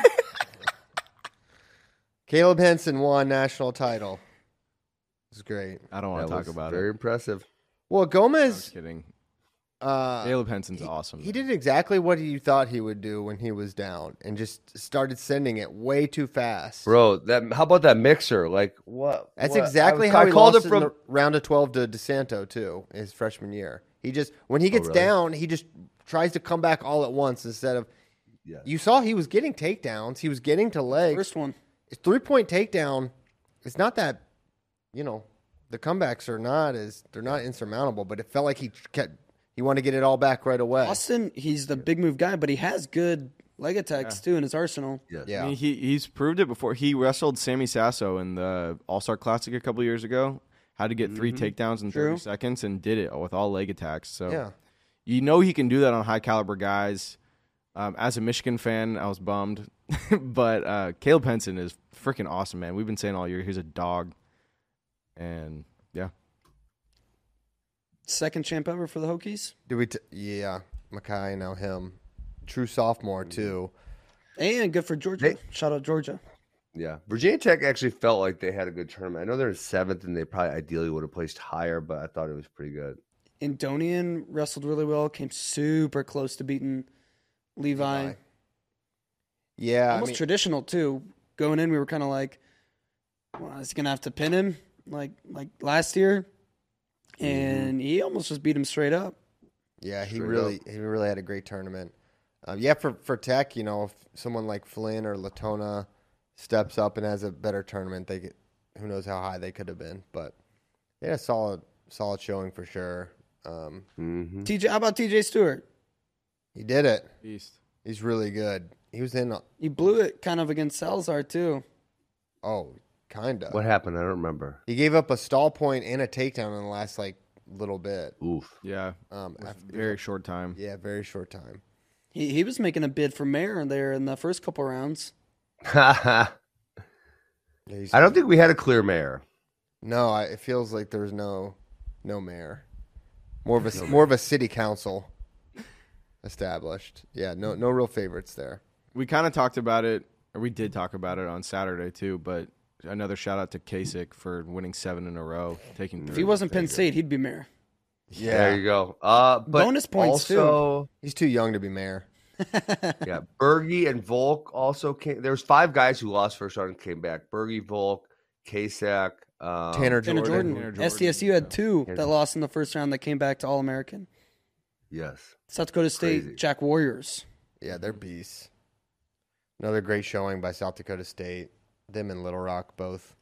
Caleb Henson won national title. It's great. I don't want That to talk was about very it. impressive. Well, I'm Gomez, kidding. uh, Caleb Henson's he, awesome. he did exactly what you thought he would do when he was down and just started sending it way too fast. Bro, that how about that mixer? Like what? That's what? exactly I, how I he called lost it from in the round of twelve to DeSanto, too, his freshman year. He just, when he gets really? down, he just tries to come back all at once instead of, Yes. you saw he was getting takedowns. He was getting to legs. First one. His three-point takedown, it's not that, you know, the comebacks are not as, they're not insurmountable, but it felt like he kept, he wanted to get it all back right away. Austin, he's the big move guy, but he has good leg attacks, too, in his arsenal. Yes. Yeah. I mean, he he's proved it before. He wrestled Sammy Sasso in the All Star Classic a couple years ago. Had to get three takedowns in True. thirty seconds and did it with all leg attacks. So Yeah. you know he can do that on high caliber guys. Um, as a Michigan fan, I was bummed, but uh, Caleb Henson is freaking awesome, man. We've been saying all year he's a dog, and yeah, Second champ ever for the Hokies. Did we? T- yeah, Mackay, now him. True sophomore, too. And good for Georgia. They- Shout out Georgia. Yeah. Virginia Tech actually felt like they had a good tournament. I know they're in seventh and they probably ideally would have placed higher, but I thought it was pretty good. Indonian wrestled really well, came super close to beating Levi. Levi. Yeah, I Almost mean, traditional, too. Going in, we were kind of like, well, is he going to have to pin him like like last year? And he almost just beat him straight up. yeah, he Straight really, up. he really had a great tournament. Um, yeah, for for Tech, you know, if someone like Flynn or Latona steps up and has a better tournament, they get, who knows how high they could have been, but they had a solid, solid showing for sure. Um, Mm-hmm. T J, how about T J Stewart? he did it. beast. He's really good. He was in. He blew it kind of against Salazar, too. Oh, kind of. What happened? I don't remember. He gave up a stall point and a takedown in the last like little bit. Oof. Yeah, Um, with after- very short time. yeah, very short time. He he was making a bid for mayor there in the first couple rounds. I Yeah, he's, don't think we had a clear mayor. No, I, it feels like there's no no mayor. More of a more of a city council established. Yeah, no no real favorites there. We kind of talked about it, or we did talk about it on Saturday too. But another shout out to Kasich for winning seven in a row, taking. If he wasn't Penn State, he'd be mayor. Yeah, There you go. Uh, but Bonus points, too. also, he's too young to be mayor. yeah, Berge and Volk also came. There was five guys who lost first round and came back. Berge, Volk, Kasich, um, Tanner Tanner Jordan. Jordan. Tanner Jordan, S D S U had two Yeah. that lost in the first round that came back to All American. Yes. South Dakota State, Crazy. Jack Warriors. Yeah, they're beasts. Another great showing by South Dakota State. Them and Little Rock both.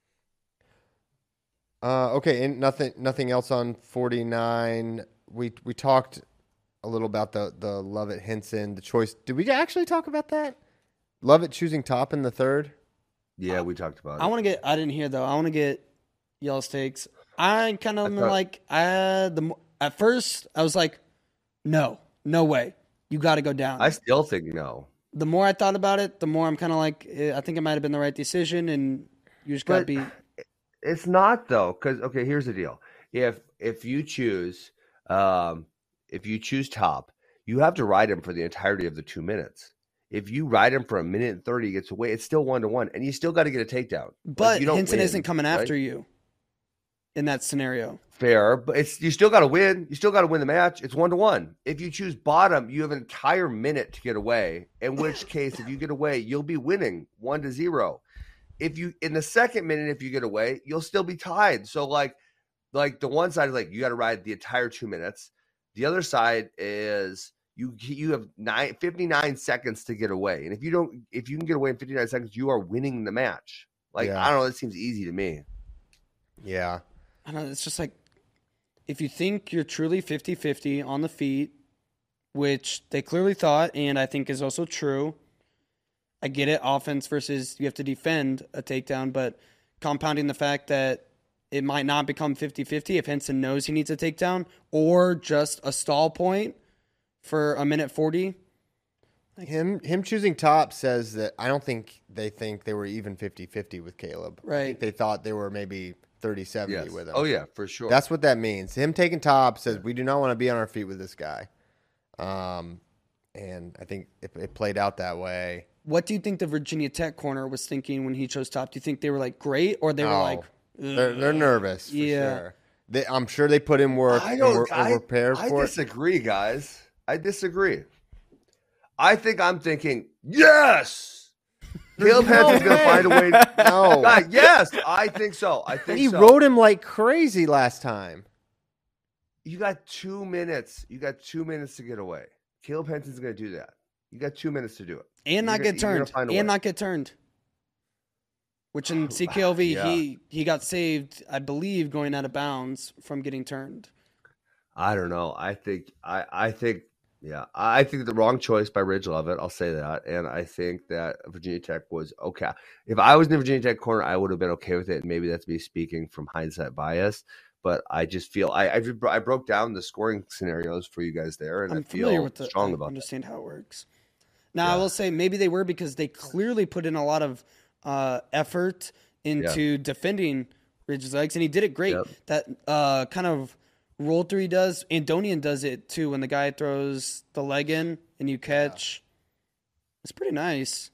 Uh, okay, and nothing nothing else on forty-nine. We we talked a little about the the Lovett Henson, the choice. Did we actually talk about that? Lovett choosing top in the third? Yeah, we talked about it. I want to get. I didn't hear though. I want to get y'all's takes. I kind of I thought- like. I the mo- at first I was like, no, no way. You got to go down. I still think no. the more I thought about it, the more I'm kind of like, eh, I think it might have been the right decision, and you just got to But- be. It's not though, because okay, here's the deal. If if you choose, um, if you choose top, you have to ride him for the entirety of the two minutes. If you ride him for a minute and thirty, he gets away. It's still one to one, and you still got to get a takedown. Like, But you don't Henson win, isn't coming right? after you in that scenario. Fair, but it's you still got to win. You still got to win the match. It's one to one. If you choose bottom, you have an entire minute to get away. In which case, if you get away, you'll be winning one to zero. If you in the second minute, if you get away, you'll still be tied. So like, like the one side is like you got to ride the entire two minutes. The other side is you you have nine, fifty-nine seconds to get away, and if you don't, if you can get away in fifty-nine seconds, you are winning the match. Like Yeah. I don't know, it seems easy to me. Yeah. I don't know. It's just like, if you think you're truly fifty-fifty on the feet, which they clearly thought, and I think is also true. I get it, offense versus you have to defend a takedown, but compounding the fact that it might not become fifty-fifty if Henson knows he needs a takedown, or just a stall point for a minute forty. Him him choosing top says that I don't think they think they were even fifty-fifty with Caleb. Right. I think they thought they were maybe thirty seventy Yes. with him. Oh, yeah, for sure. That's what that means. Him taking top says we do not want to be on our feet with this guy. Um, and I think it, it played out that way. What do you think the Virginia Tech corner was thinking when he chose top? Do you think they were like great, or they were Oh, like, they're they're nervous. For Yeah. sure. They, I'm sure they put in work I and don't. were, I, were prepared I for it. disagree, guys. I disagree. I think I'm thinking yes. Caleb Hanson's going to find a way. No. God, yes, I think so. I think He so. rode him like crazy last time. You got two minutes. You got two minutes to get away. Caleb Hanson's going to do that. You got two minutes to do it. and You're not gonna- get you're gonna turned, find a and way. not get turned? Which in C K L V, Yeah. he he got saved, I believe, going out of bounds from getting turned. I don't know. I think I, I think yeah. I think the wrong choice by Ridge Lovett. I'll say that. And I think that Virginia Tech was okay. If I was in the Virginia Tech corner, I would have been okay with it. And maybe that's me speaking from hindsight bias. But I just feel I I, I broke down the scoring scenarios for you guys there, and I'm I familiar feel with the. strong I about that. understand how it works. Now I will say maybe they were because they clearly put in a lot of uh, effort into defending Ridge's legs, and he did it great. Yep. That uh, kind of roll through he does. Andonian does it too when the guy throws the leg in and you catch. It's pretty nice.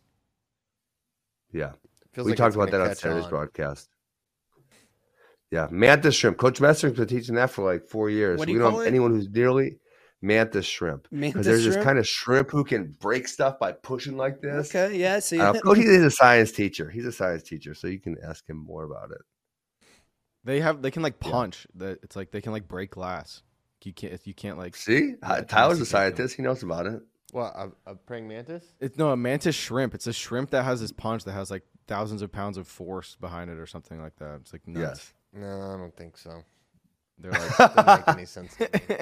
Yeah. Feels we like talked it's about gonna that on catch Saturday's on. broadcast. Yeah, mantis shrimp. Coach Messering's been teaching that for like four years. What do we you don't call have it? anyone who's nearly mantis shrimp. Mantis Because there's this shrimp? kind of shrimp who can break stuff by pushing like this. Okay, yeah, I see Uh, it. Coach is a science teacher. He's a science teacher, so you can ask him more about it. They have they can like punch. That it's like they can like break glass. You can't you can't like See, Yeah, I Tyler's can a see that. scientist. He knows about it. What, a, a praying mantis? It's no a mantis shrimp. It's a shrimp that has this punch that has like thousands of pounds of force behind it or something like that. It's like nuts. Yes. No, I don't think so. They're like Doesn't make any sense to me.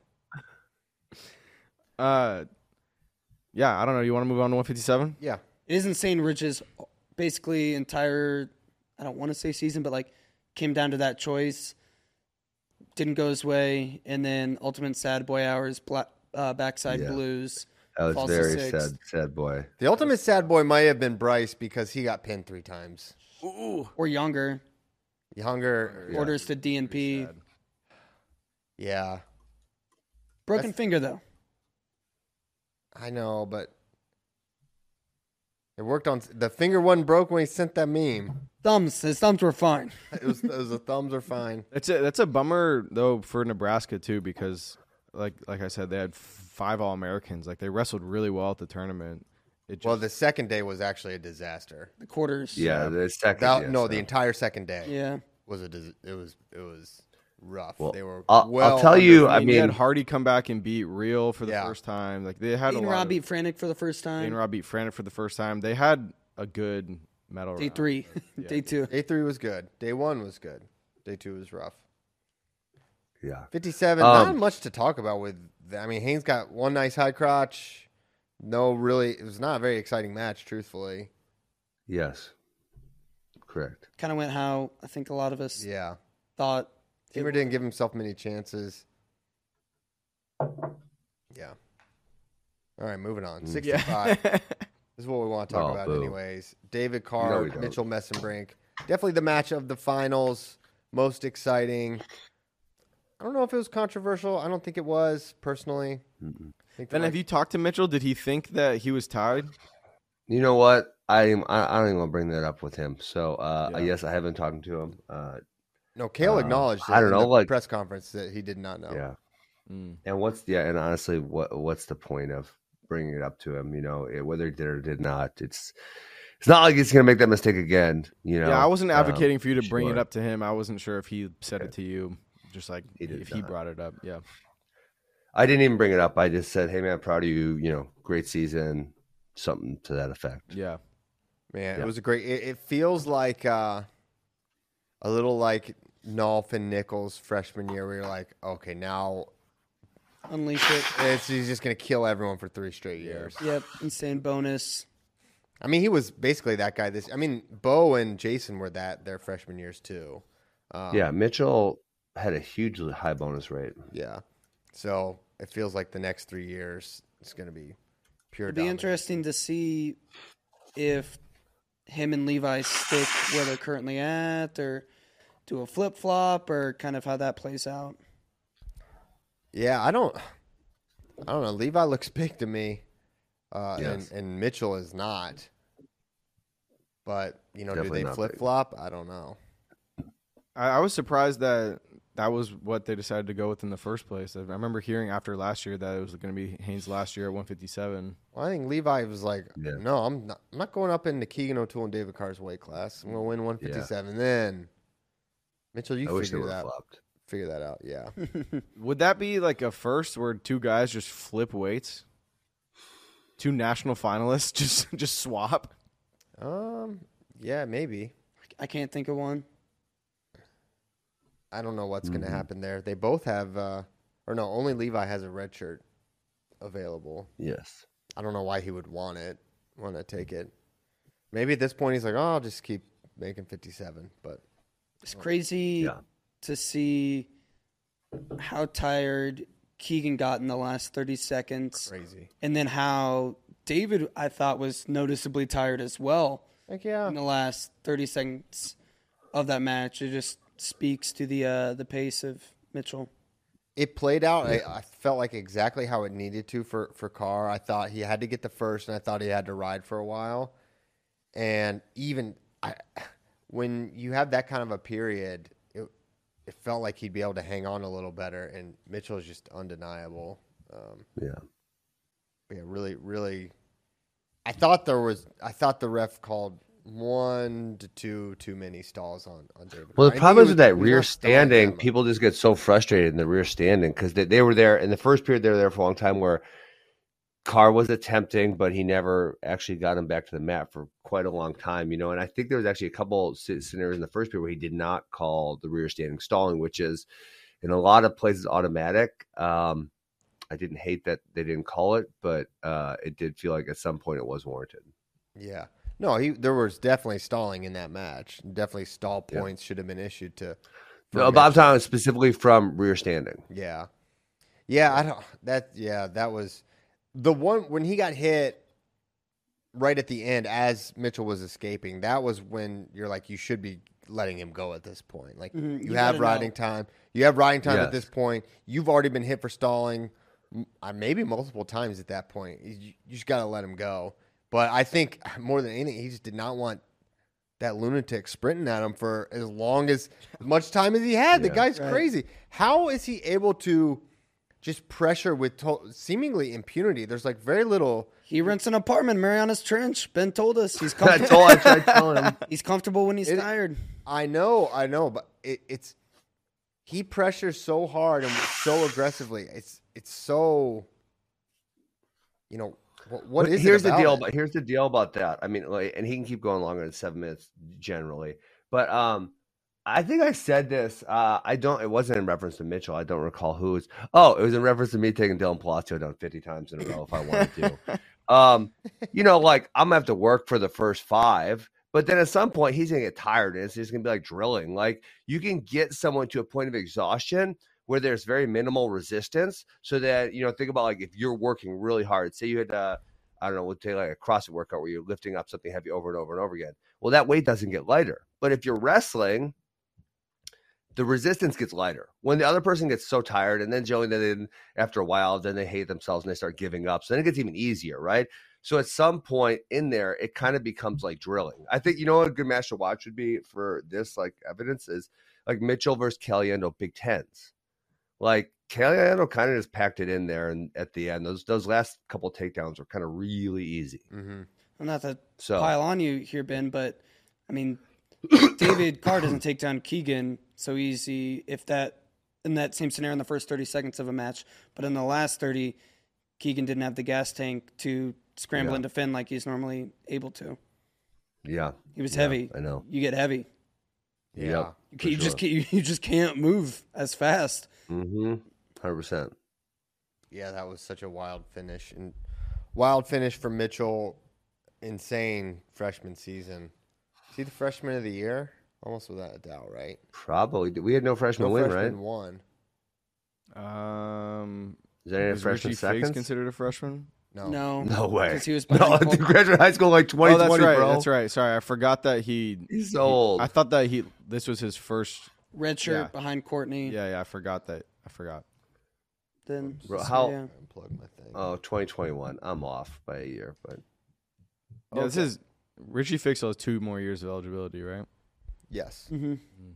uh yeah, I don't know. You want to move on to one fifty-seven? Yeah. It is insane. Ridge's basically entire, I don't want to say season, but like came down to that choice. Didn't go his way, and then ultimate sad boy hours, black, uh, backside Yeah. blues. That was falls to very sixth. sad, sad boy. The ultimate sad boy might have been Bryce because he got pinned three times. Or younger. Younger, Orders to D N P. yeah, Broken That's- finger, though. I know, but it worked on the finger. Wasn't broke when he sent that meme. Thumbs. His thumbs were fine. It was, it was the thumbs are fine. That's a that's a bummer though for Nebraska too, because like like I said, they had five All Americans. Like they wrestled really well at the tournament. It just, Well, the second day was actually a disaster. The quarters. Yeah, the second. That, yes, no, uh, the entire second day Yeah. was a. dis- It was it was rough. Well, they were. I'll- well I'll tell under- you, I I mean, you had mean- Hardy come back and beat Real for the Yeah. first time. Like they had Dean a lot. Rob of, beat Frantic for the first Dean time. Rob beat Frantic for the first time. They had a good medal. Day round. three. Yeah. Day two. Day three was good. Day one was good. Day two was rough. Yeah. Fifty-seven. Um, not much to talk about with. The, I mean, Haynes got one nice high crotch. No, really, it was not a very exciting match, truthfully. Yes. Correct. Kind of went how I think a lot of us Yeah, thought. Teamer didn't give himself many chances. Yeah. All right, moving on. Sixty-five. This is what we want to talk Oh, about, boo. anyways. David No, Carr, we don't. Mitchell Messenbrink. Definitely the match of the finals. Most exciting. I don't know if it was controversial. I don't think it was, personally. I think Ben, that, have like- you talked to Mitchell? Did he think that he was tied? You know what? I am. I, I don't even want to bring that up with him. So uh, Yeah. yes, I have been talking to him. Uh, No, Kale Uh, acknowledged I don't in know, the like- press conference that he did not know. Yeah. Mm. And what's yeah, and honestly, what what's the point of bringing it up to him? You know, it, whether he did or did not, it's it's not like he's going to make that mistake again. You know. Yeah, I wasn't Um, advocating for you to bring it sure. up to him. I wasn't sure if he said it to you, just like He did if he not. brought it up. Yeah. I didn't even bring it up. I just said, "Hey, man, I'm proud of you. You know, great season." Something to that effect. Yeah. Man, Yeah. it was a great. It, it feels like uh, a little like Nolf and Nichols freshman year, where you're like, okay, now Unleash it. it's, he's just gonna kill everyone for three straight years. Yep. Insane bonus. I mean, he was basically that guy. This, I mean, Bo and Jason were that their freshman years too. Um, Yeah, Mitchell had a hugely high bonus rate. Yeah. So it feels like the next three years it's going to be pure. It'd be domination. interesting to see if him and Levi stick where they're currently at, or do a flip flop, or kind of how that plays out. Yeah, I don't. I don't know. Levi looks big to me, uh, Yes. and, and Mitchell is not. But you know, Definitely do they not flip flop? I don't know. I, I was surprised that that was what they decided to go with in the first place. I remember hearing after last year that it was going to be Haynes last year at one fifty-seven. Well, I think Levi was like, Yeah. no, I'm not. I'm not going up into Keegan O'Toole and David Carr's weight class. I'm going to win one fifty-seven. Then Mitchell, you I wish they figure would that have flopped. figure that out. Yeah. Would that be like a first where two guys just flip weights? Two national finalists just just swap? um. Yeah, maybe. I can't think of one. I don't know what's going Mm-hmm. to happen there. They both have, uh, or no, only Levi has a red shirt available. Yes. I don't know why he would want it, want to take it. Maybe at this point he's like, oh, I'll just keep making fifty-seven. But It's crazy Yeah. to see how tired Keegan got in the last thirty seconds, crazy. and then how David, I thought, was noticeably tired as well Like, yeah. in the last thirty seconds of that match. It just speaks to the uh, the pace of Mitchell. It played out. I, I felt like exactly how it needed to for, for Carr. I thought he had to get the first, and I thought he had to ride for a while. And even I, when you have that kind of a period, it, it felt like he'd be able to hang on a little better. And Mitchell is just undeniable. Um, Yeah. yeah, really, really. I thought there was. I thought the ref called one to two too many stalls on on David. Well, Carr. I the think problem he is with was- that he was rear not stalling standing, that much. people just get so frustrated in the rear standing because they, they were there in the first period. They were there for a long time where Carr was attempting, but he never actually got him back to the mat for quite a long time, you know. And I think there was actually a couple sc- scenarios in the first period where he did not call the rear standing stalling, which is in a lot of places automatic. Um, I didn't hate that they didn't call it, but uh, it did feel like at some point it was warranted. Yeah. No, he there was definitely stalling in that match. Definitely stall Yeah. points should have been issued to. for No, but I'm Mitchell. talking specifically from rear standing. Yeah. Yeah, I don't that yeah, that was the one when he got hit right at the end as Mitchell was escaping. That was when you're like you should be letting him go at this point. Like Mhm, you, you have gotta riding know. time. You have riding time Yes. at this point. You've already been hit for stalling m- uh, maybe multiple times at that point. You, you just got to let him go. But I think more than anything, he just did not want that lunatic sprinting at him for as long as, as much time as he had. The Yeah. guy's Right. crazy. How is he able to just pressure with to- seemingly impunity? There's like very little. He rents an apartment, Marianas Trench. Ben told us he's I comfortable. told I tried telling him. He's comfortable when he's It- tired. I know, I know, but it, it's he pressures so hard and so aggressively. It's it's so. You know what? What But is here's it about the deal? it? About, here's the deal about that. I mean, like, and he can keep going longer than seven minutes generally. But um, I think I said this. Uh, I don't. It wasn't in reference to Mitchell. I don't recall who it was. Oh, it was in reference to me taking Dylan Palacio down fifty times in a row if I wanted to. um, you know, like I'm gonna have to work for the first five. But then at some point he's gonna get tired and it's just gonna be like drilling. Like you can get someone to a point of exhaustion where there's very minimal resistance, so that you know, think about like if you're working really hard. Say you had uh, I don't know, we'll take like a CrossFit workout where you're lifting up something heavy over and over and over again. Well, that weight doesn't get lighter. But if you're wrestling, the resistance gets lighter. When the other person gets so tired, and then Joey, then after a while, then they hate themselves and they start giving up. So then it gets even easier, right? So at some point in there, it kind of becomes like drilling. I think, you know what a good match to watch would be for this, like evidence is like Mitchell versus Caliendo Big Tens. Like Caliendo kind of just packed it in there, and at the end, those those last couple takedowns were kind of really easy. Mm-hmm. Well, not to So pile on you here, Ben, but I mean, David Carr doesn't take down Keegan so easy if that in that same scenario in the first thirty seconds of a match, but in the last thirty, Keegan didn't have the gas tank to scramble Yeah. and defend like he's normally able to. yeah, He was Yeah, heavy. I know. You get heavy. Yeah. Yep, You, for can't, you just sure. can't, you just can't move as fast. Mm-hmm. one hundred percent. Yeah, that was such a wild finish and wild finish for Mitchell. Insane freshman season. Is he the freshman of the year Almost without a doubt, right? Probably. We had no freshman No win, freshman right? won. Um, Is there any was freshman Richie seconds? Figs considered a freshman? No. No. No way. Because he was No, behind I Cole. graduated high school like twenty Oh, twenty, that's right. bro. That's right. Sorry, I forgot that he. He's he- old. I thought that he. This was his first. Red shirt Yeah. behind Courtney. Yeah, yeah. I forgot that. I forgot. Then Bro, so, how- yeah. Unplug my thing. Oh, twenty twenty-one. I'm off by a year, but Yeah, this is Richie Figs still has two more years of eligibility, right? Yes. Mm-hmm.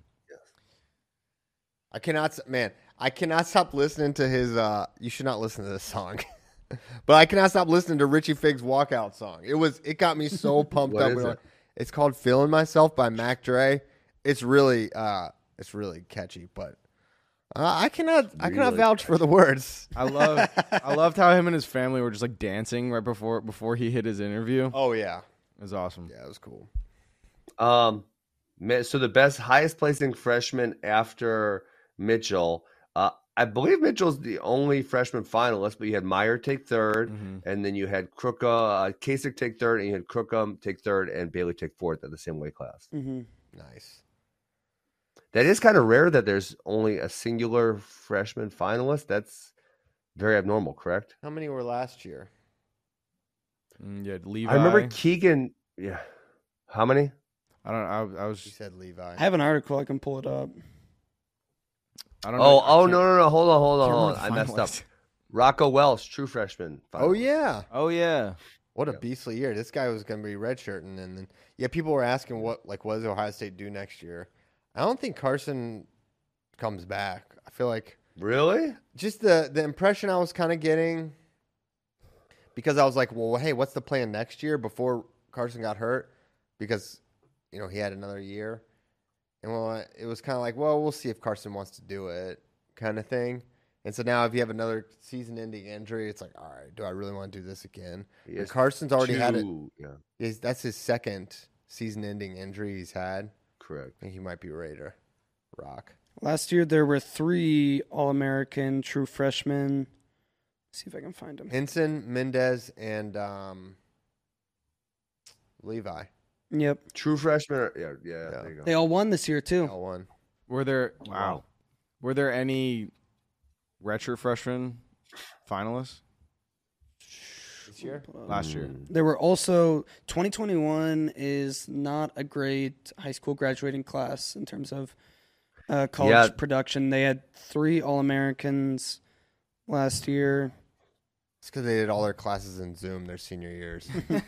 I cannot, s- man, I cannot stop listening to his, uh, you should not listen to this song. But I cannot stop listening to Richie Figs' walkout song. It was, it got me so pumped What up. is We were it? like- It's called Feeling Myself by Mac Dre. It's really, uh, it's really catchy, but uh, I cannot, I cannot Really vouch for the words. I love. I loved how him and his family were just like dancing right before before he hit his interview. Oh yeah. It was awesome. Yeah, it was cool. um, ma- so the best, highest placing freshman after Mitchell, uh, I believe Mitchell's the only freshman finalist, but you had Meyer take third, Mhm. and then you had Crookham, uh, Kasich take third, and you had Crookham take third, and Bailey take fourth at the same weight class. Mm-hmm. Nice. That is kind of rare that there's only a singular freshman finalist. That's very abnormal, correct? How many were last year? Mm, yeah, Levi. I remember Keegan. Yeah. How many? I don't. I, I was. He said Levi. I have an article. I can pull it up. I don't know. Oh, I oh can't- no, no, no! Hold on, hold on, can't hold on! I remember the messed up. finalists. Rocco Welsh, true freshman. Oh finalist. yeah. Oh yeah. What a Yeah. beastly year. This guy was going to be redshirting. And then, yeah, people were asking what, like, what does Ohio State do next year? I don't think Carson comes back. I feel like Really? just the, the impression I was kind of getting, because I was like, well, hey, what's the plan next year before Carson got hurt? Because, you know, he had another year. And well, it was kind of like, well, we'll see if Carson wants to do it kind of thing. And so now if you have another season-ending injury, it's like, all right, do I really want to do this again? He And has Carson's already had it. two- Yeah, He's, that's his second season-ending injury he's had. correct. I think he might be ready to rock. Last year there were three All-American true freshmen. Let's see if I can find them. Henson, Mendez, and um, Levi. Yep. True freshman. Yeah, yeah, Yeah. There you go. They all won this year too. All one. Were there? Wow. Wow. Were there any redshirt freshman finalists This year? last year? Mm. There were also twenty twenty-one is not a great high school graduating class in terms of uh, college Yeah. production. They had three All-Americans last year. It's because they did all their classes in Zoom their senior years.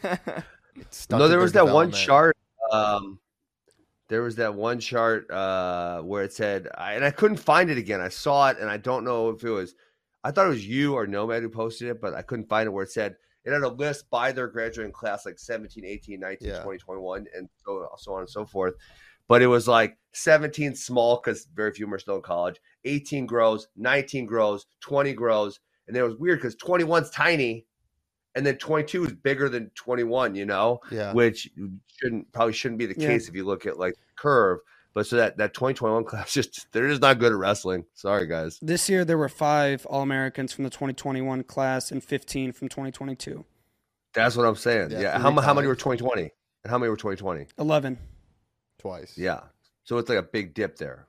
It stunted No, there their was that one development. chart. Um, there was that one chart uh, where it said, I, and I couldn't find it again. I saw it, and I don't know if it was. I thought it was you or Nomad who posted it, but I couldn't find it. Where it said it had a list by their graduating class, like seventeen, eighteen, nineteen, Yeah. twenty, twenty-one, and so, so on and so forth. But it was like seventeen small because very few are still in college. eighteen grows, nineteen grows, twenty grows, and then it was weird because twenty-one's tiny. And then twenty-two is bigger than twenty-one, you know, Yeah. which shouldn't probably shouldn't be the Yeah. case if you look at like curve. But so that that twenty twenty-one class just they're just not good at wrestling. Sorry, guys. This year there were five All-Americans from the twenty twenty-one class and fifteen from twenty twenty-two. That's what I'm saying. Yeah, Yeah. three How, mu- how many times. were twenty twenty? And how many were twenty twenty? eleven. Twice. Yeah. So it's like a big dip there.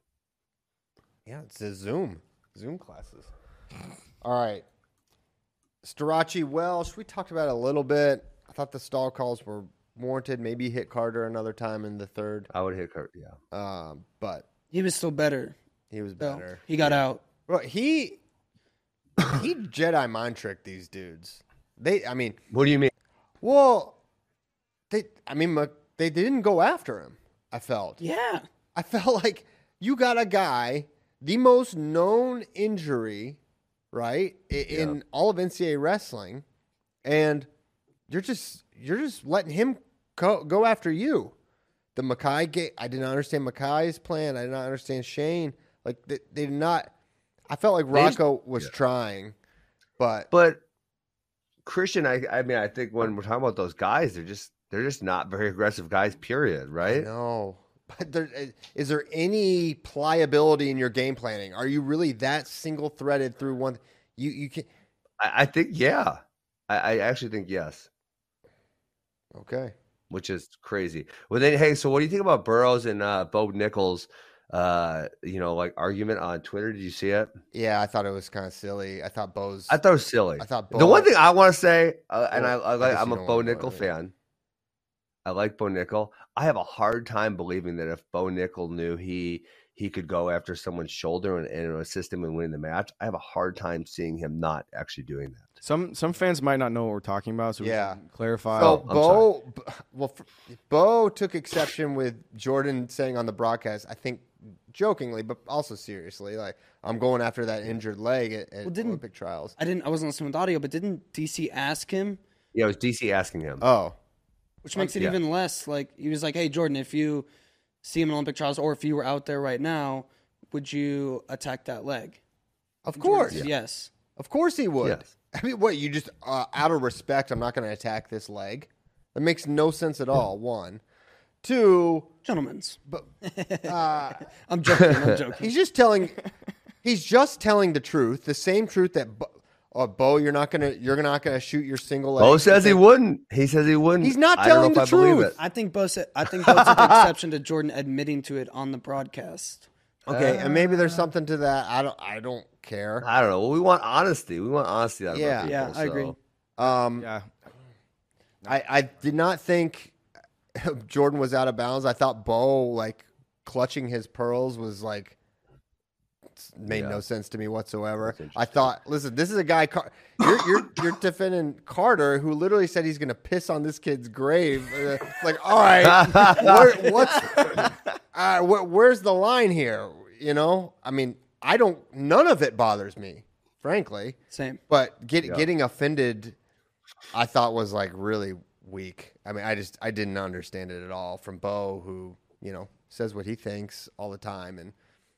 Yeah, it's a Zoom. Zoom classes. All right. Starachi Welsh, we talked about it a little bit. I thought the stall calls were warranted. Maybe hit Carter another time in the third. I would hit her. Yeah. Um, but He was still better. he was though. better. He got out. Bro, he he Jedi mind tricked these dudes. They, I mean, What do you mean? well, they, I mean, Mc- they didn't go after him. I felt. Yeah. I felt like you got a guy, the most known injury, right, i- in Yeah. all of N C double A wrestling, and you're just you're just letting him go, go after you. The Mackay game, I didn't understand Mackay's plan. I did not understand Shane. Like they, they did not. I felt like They just- Rocco was yeah. trying, but But Christian, I I mean, I think when we're talking about those guys, they're just they're just not very aggressive guys, period, right? no. But there, is there any pliability in your game planning? Are you really that single threaded through one? You you can. I, I think yeah. I, I actually think yes. Okay. which is crazy. Well, then, hey, so what do you think about Burrows and uh, Bo Nichols? Uh, you know, like argument on Twitter. Did you see it? Yeah, I thought it was kind of silly. I thought Bo's. I thought it was silly. I thought Bo, the one thing I want to say, uh, and I, Well, I I like, guess I'm you a don't Bo wanna go Nickel into it. fan. I like Bo Nickel. I have a hard time believing that if Bo Nickel knew he he could go after someone's shoulder and, and assist him in winning the match, I have a hard time seeing him not actually doing that. Some some fans might not know what we're talking about, so we Yeah. can clarify. So I'm Bo, B- well, f- Bo took exception with Jordan saying on the broadcast, I think jokingly, but also seriously, like, I'm going after that injured leg at, at Well, didn't- Olympic trials. I didn't. I wasn't listening with audio, but didn't D C ask him? Yeah, it was D C asking him. Oh, Which makes it Yeah. even less like he was like, "Hey Jordan, if you see him in Olympic trials, or if you were out there right now, would you attack that leg?" of Jordan course. said yes. Of course he would. Yes. I mean, what, you just, uh, out of respect, I'm not going to attack this leg? That makes no sense at all, one. Two, Gentlemen's. but uh, I'm joking. I'm joking. he's just telling, he's just telling the truth, the same truth that, Bo, oh, Bo, you're not going to, you're not going to shoot your single leg. Bo says he wouldn't. He says he wouldn't. He's not I don't telling know if the I believe truth. it. I think Bo said. I think Bo took exception to Jordan admitting to it on the broadcast. Okay, and maybe there's something to that. I don't, I don't care. I don't know. Well, we want honesty. We want honesty out of Yeah. our people, Yeah, I agree. so- Um, yeah, I, I did not think Jordan was out of bounds. I thought Bo, like, clutching his pearls was like made Yeah. no sense to me whatsoever. That's interesting. I thought, listen, this is a guy. Car- you're you're you're defending Carter, who literally said he's going to piss on this kid's grave. Uh, like, all right, where, what's uh, where, where's the line here? You know, I mean, I don't. None of it bothers me, frankly. Same. But get, Yeah. getting offended, I thought was like really weak. I mean, I just I didn't understand it at all from Bo, who, you know, says what he thinks all the time. And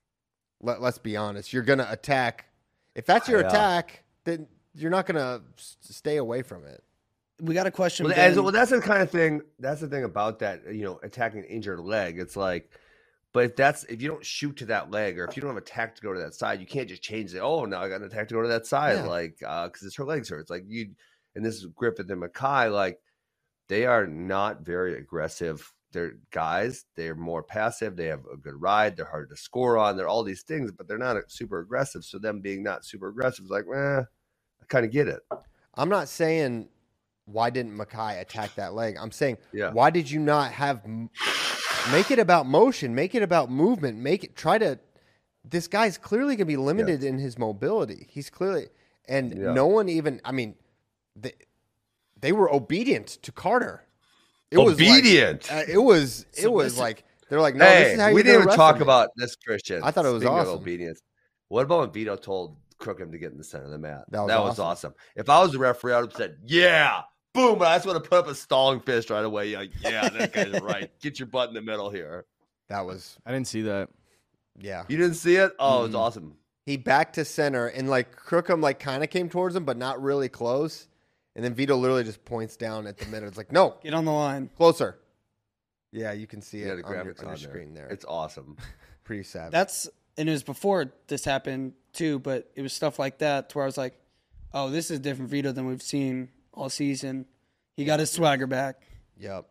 let, let's be honest, you're gonna attack. If that's your Yeah. attack, then you're not gonna s- stay away from it. We got a question. Well, Ben. as, well, that's the kind of thing. That's the thing about that. You know, attacking an injured leg. It's like, but if that's if you don't shoot to that leg, or if you don't have a tack to go to that side, you can't just change it. Oh, now I got an attack to go to that side, Yeah. like because it's her legs hurt. It's like you, and this is Griffith and Mackay. Like they are not very aggressive. They're guys. They're more passive. They have a good ride. They're hard to score on. They're all these things, but they're not super aggressive. So them being not super aggressive is like, eh, I kind of get it. I'm not saying why didn't Mackay attack that leg. I'm saying Yeah. why did you not have m- make it about motion, make it about movement, make it try to. This guy's clearly going to be limited in his mobility. He's clearly, and Yeah. no one even. I mean, they they were obedient to Carter. It was like- Obedient. uh, it was. It was Submissive. like they're like, no, this Hey, is how we you're didn't gonna even wrestle talk me. about this, Christian. I thought it was Speaking of awesome. obedience. What about when Vito told Crookham to get in the center of the mat? That was that was awesome. awesome. If I was the referee, I would have said, "Yeah, boom!" I just want to put up a stalling fist right away. You're like, yeah, that guy's right. Get your butt in the middle here. That was I didn't see that. yeah. You didn't see it? Oh, it was Mm. awesome. He backed to center, and like Crookham like kind of came towards him, but not really close. And then Vito literally just points down at the middle. It's like, no, Get on the line. closer. Yeah, you can see Yeah, it the on your, graphics on on, your there. screen there. It's awesome. pretty savage. That's and it was before this happened too, but it was stuff like that to where I was like, "Oh, this is a different Vito than we've seen all season." He got his swagger back. Yep.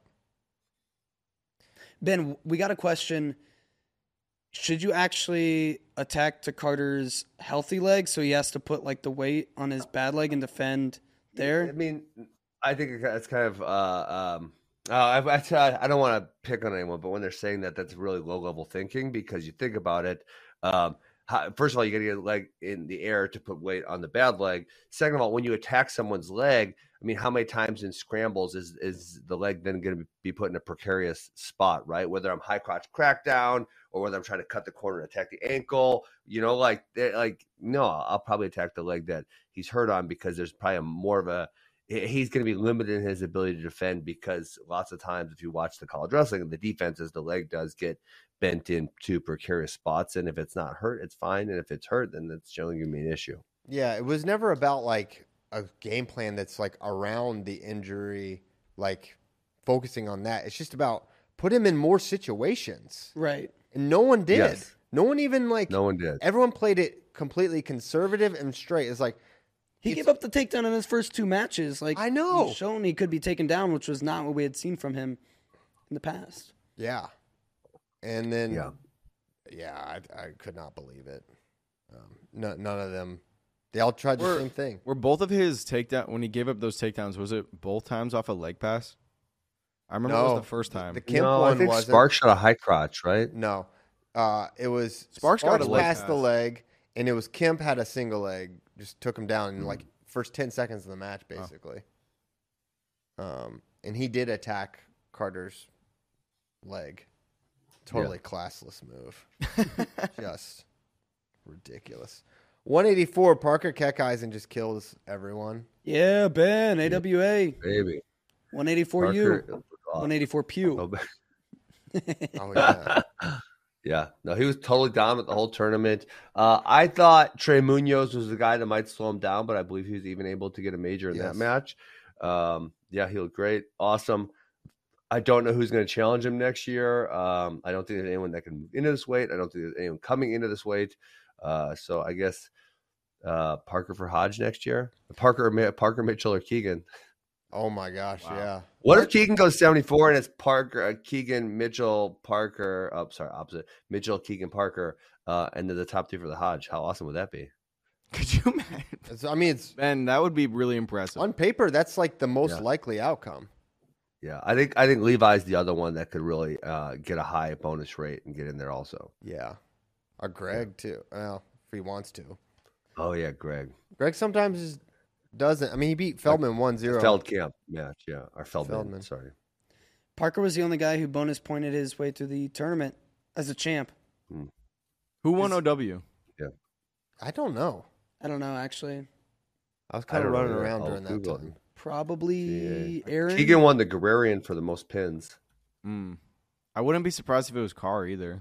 Ben, we got a question. Should you actually attack to Carter's healthy leg so he has to put like the weight on his bad leg and defend I there? mean, I think it's kind of. Uh, um, uh, I, I, I don't want to pick on anyone, but when they're saying that, that's really low level thinking because you think about it. Um, how, first of all, you got to get a leg in the air to put weight on the bad leg. Second of all, when you attack someone's leg, I mean, how many times in scrambles is is the leg then going to be put in a precarious spot, right? Whether I'm high crotch crackdown or whether I'm trying to cut the corner and attack the ankle, you know, like like no, I'll probably attack the leg that he's hurt on because there's probably a more of a he's going to be limited in his ability to defend because lots of times if you watch the college wrestling, the defenses, the leg does get bent into precarious spots. And if it's not hurt, it's fine. And if it's hurt, then that's generally going to be an issue. Yeah, it was never about like a game plan that's like around the injury, like focusing on that. It's just about put him in more situations. Right. And no one did. Yes. No one even like No one did. Everyone played it completely conservative and straight. It's like He it's- gave up the takedown in his first two matches. Like I know. he's shown he could be taken down, which was not what we had seen from him in the past. Yeah. And then, Yeah. yeah, I, I could not believe it. Um, no, none of them. They all tried the Were- same thing. Were both of his takedown when he gave up those takedowns? Was it both times off a leg pass? I remember it No, was the first time. The Kemp no, one I think wasn't. Sparks shot a high crotch, right? No, uh, it was Sparks got a leg passed the pass. leg, and it was Kemp had a single leg, just took him down in Hmm. like first ten seconds of the match, basically. Um, and he did attack Carter's leg. Totally classless move, just ridiculous. one eighty-four, Parker Keckeisen just kills everyone. Yeah, Ben, A W A. Baby. one eighty-four Parker- U. one eighty-four Pew. Oh, Oh yeah, Yeah, no, he was totally dominant the whole tournament. Uh, I thought Trey Munoz was the guy that might slow him down, but I believe he was even able to get a major in Yes. that match. Um, yeah, he looked great, awesome. I don't know who's going to challenge him next year. Um, I don't think there's anyone that can move into this weight. I don't think there's anyone coming into this weight. Uh, so I guess uh, Parker for Hodge next year. Parker, Parker Mitchell or Keegan. oh my gosh, yeah. What if Keegan goes seventy-four and it's Parker, uh, Keegan, Mitchell, Parker? Oh, sorry, opposite. Mitchell, Keegan, Parker, uh, and then the top two for the Hodge. How awesome would that be? Could you imagine? It's- I mean, it's Man, that would be really impressive. on paper that's like the most Yeah. likely outcome. Yeah, I think I think Levi's the other one that could really uh, get a high bonus rate and get in there also. Yeah, or Greg too. Well, if he wants to. Oh yeah, Greg Greg sometimes just doesn't. I mean, he beat Feldman one zero. Feldkamp match. Yeah, or Feldman. Feldman. Sorry. Parker was the only guy who bonus pointed his way through the tournament as a champ. Who won O W? I don't know. I don't know, actually. I was I kind of don't running know. around I'll during that Google it. time. Probably Aaron. Keegan won the Guerrerian for the most pins. Mm. I wouldn't be surprised if it was Carr either.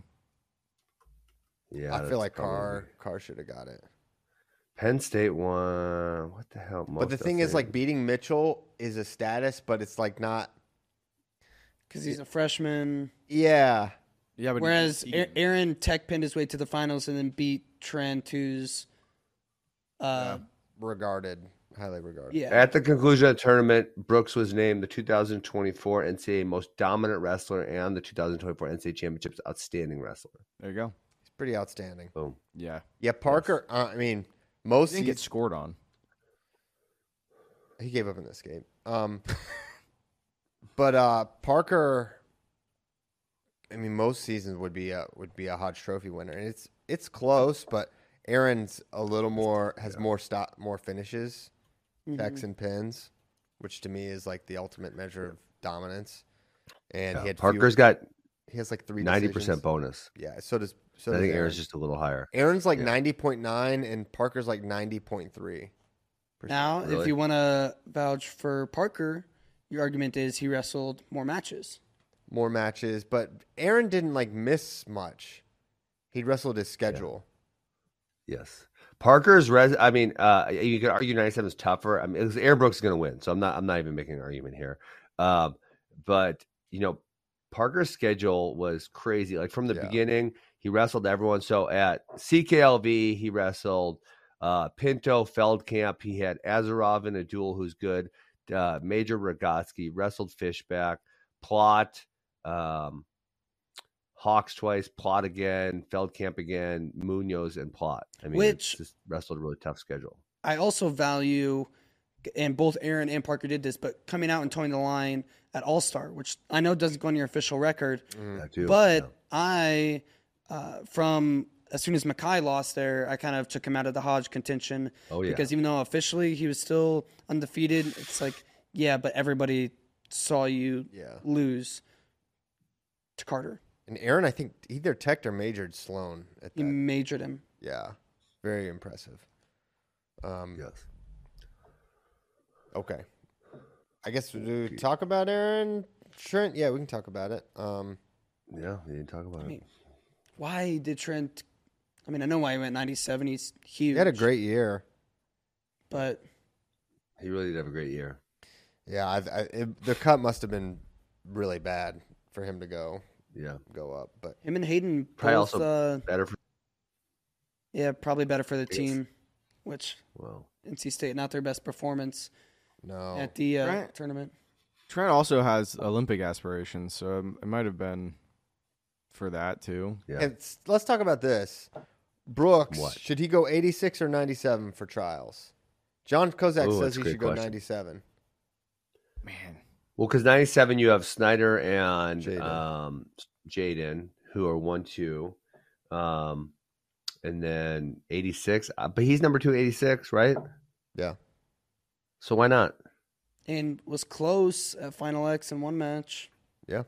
Yeah, I that's feel like probably- Carr Carr should have got it. Penn State won. What the hell? But the thing is, like, beating Mitchell is a status, but it's like not. Because he's a freshman. Yeah, Yeah, but Whereas Keegan- A- Aaron tech pinned his way to the finals and then beat Trent, who's, uh, regarded, highly regarded. yeah. At the conclusion of the tournament, Brooks was named the two thousand twenty-four N C A A most dominant wrestler and the two thousand twenty-four N C A A Championships outstanding wrestler. There you go. He's pretty outstanding. Boom. Yeah. Yeah, Parker. Uh, I mean, most He didn't get seas- scored on. he gave up in this game. Um, but uh, Parker. I mean, most seasons would be a would be a Hodge Trophy winner, and it's it's close. But Aaron's a little more has more stop more finishes, techs and pins, which to me is like the ultimate measure of dominance. And Yeah, he had Parker's few, got he has like three ninety decisions. percent bonus. Yeah, so does so I does think Aaron. Aaron's just a little higher. Aaron's like Yeah. ninety point nine, and Parker's like ninety point three. Now, if Really? you want to vouch for Parker, your argument is he wrestled more matches. More matches, but Aaron didn't like miss much. He wrestled his schedule. Yes. Parker's res. I mean, uh, you could argue ninety-seven is tougher. I mean, it was, Aaron Brooks is going to win, so I'm not. I'm not even making an argument here. Um, but you know, Parker's schedule was crazy. Like from the Yeah. beginning, he wrestled everyone. So at C K L V, he wrestled uh, Pinto, Feldkamp. He had Azarov in a duel, who's good. Uh, Major Rogotsky wrestled Fishback, Plot, um, Hawks twice, Plot again, Feldkamp again, Munoz and Plot. I mean, Which- it's just wrestled a really tough schedule. I also value, and both Aaron and Parker did this, but coming out and towing the line at All Star, which I know doesn't go on your official record, Yeah, too. but Yeah. I, uh, from as soon as Mackay lost there, I kind of took him out of the Hodge contention. Oh, yeah. Because even though officially he was still undefeated, it's like, yeah, but everybody saw you Yeah. lose to Carter. And Aaron, I think either teched or majored Sloan at He that. majored him. Yeah, very impressive. Um, Yes. Okay, I guess we do talk about Aaron Trent. Yeah, we can talk about it. Um, Yeah, we didn't talk about I it. mean, why did Trent? I mean, I know why he went ninety-seven. He's huge. he had a great year. but He really did have a great year. Yeah, I've, I, it, the cut must have been really bad for him to go Yeah. go up. But him and Hayden Probably both, also uh, better for yeah, probably better for the Yes. team. Which well. N C State not their best performance no, at the uh, Right. tournament. Trent also has Olympic aspirations, so it, it might have been for that too. Yeah. And s- let's talk about this. Brooks, What? should he go eighty-six or ninety-seven for trials? John Kozak Ooh, says that's a he great should go question. ninety-seven. Man, Well, because ninety-seven, you have Snyder and Jaden. um, Jaden, who are one, two. Um, and then eighty-six. Uh, but he's number two, eighty-six, right? Yeah. So why not? And was close at Final X in one match. Yeah.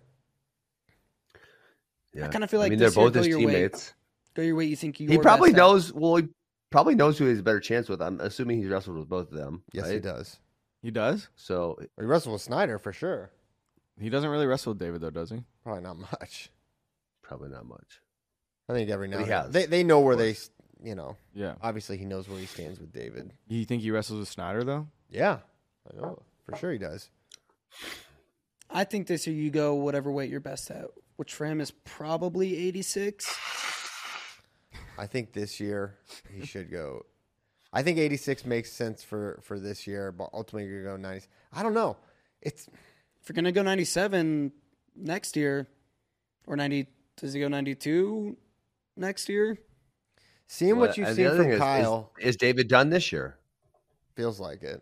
Yeah. kinda feel like I mean, they're this year, both go his your way. teammates. Go your way. You think you He probably knows. Well, he probably knows who he has a better chance with. I'm assuming he's wrestled with both of them. Yes, right? he does. he does. So He wrestled with Snyder for sure. He doesn't really wrestle with David though, does he? Probably not much. probably not much. I think every now But and he then. has, They, they know where of they, course. you know, Yeah. obviously he knows where he stands with David. You think he wrestles with Snyder though? Yeah. I know. For sure he does. I think this year you go whatever weight you're best at, which for him is probably eighty-six. I think this year he should go. I think eighty-six makes sense for, for this year, but ultimately you're going to go ninety. I don't know. It's If you're gonna go ninety-seven next year, or ninety, does he go ninety-two next year? seeing Well, what you've and the seen other from thing is- Kyle is, is David done this year? feels like it.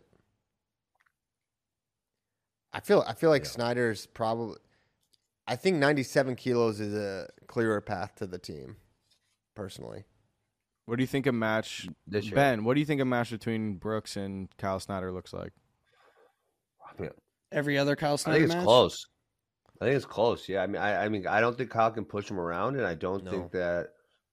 I feel I feel like Yeah. Snyder's probably. I think ninety-seven kilos is a clearer path to the team, personally. What do you think a match, This year. Ben? What do you think a match between Brooks and Kyle Snyder looks like? I, mean, Every other Kyle I Snyder think it's match? close. I think it's close. Yeah. I mean, I, I mean, I don't think Kyle can push him around, and I don't No. think that.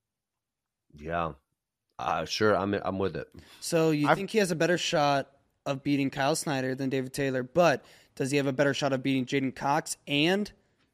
Yeah. Uh, sure. I'm I'm with it. So you I've- think he has a better shot of beating Kyle Snyder than David Taylor, but does he have a better shot of beating Jaden Cox and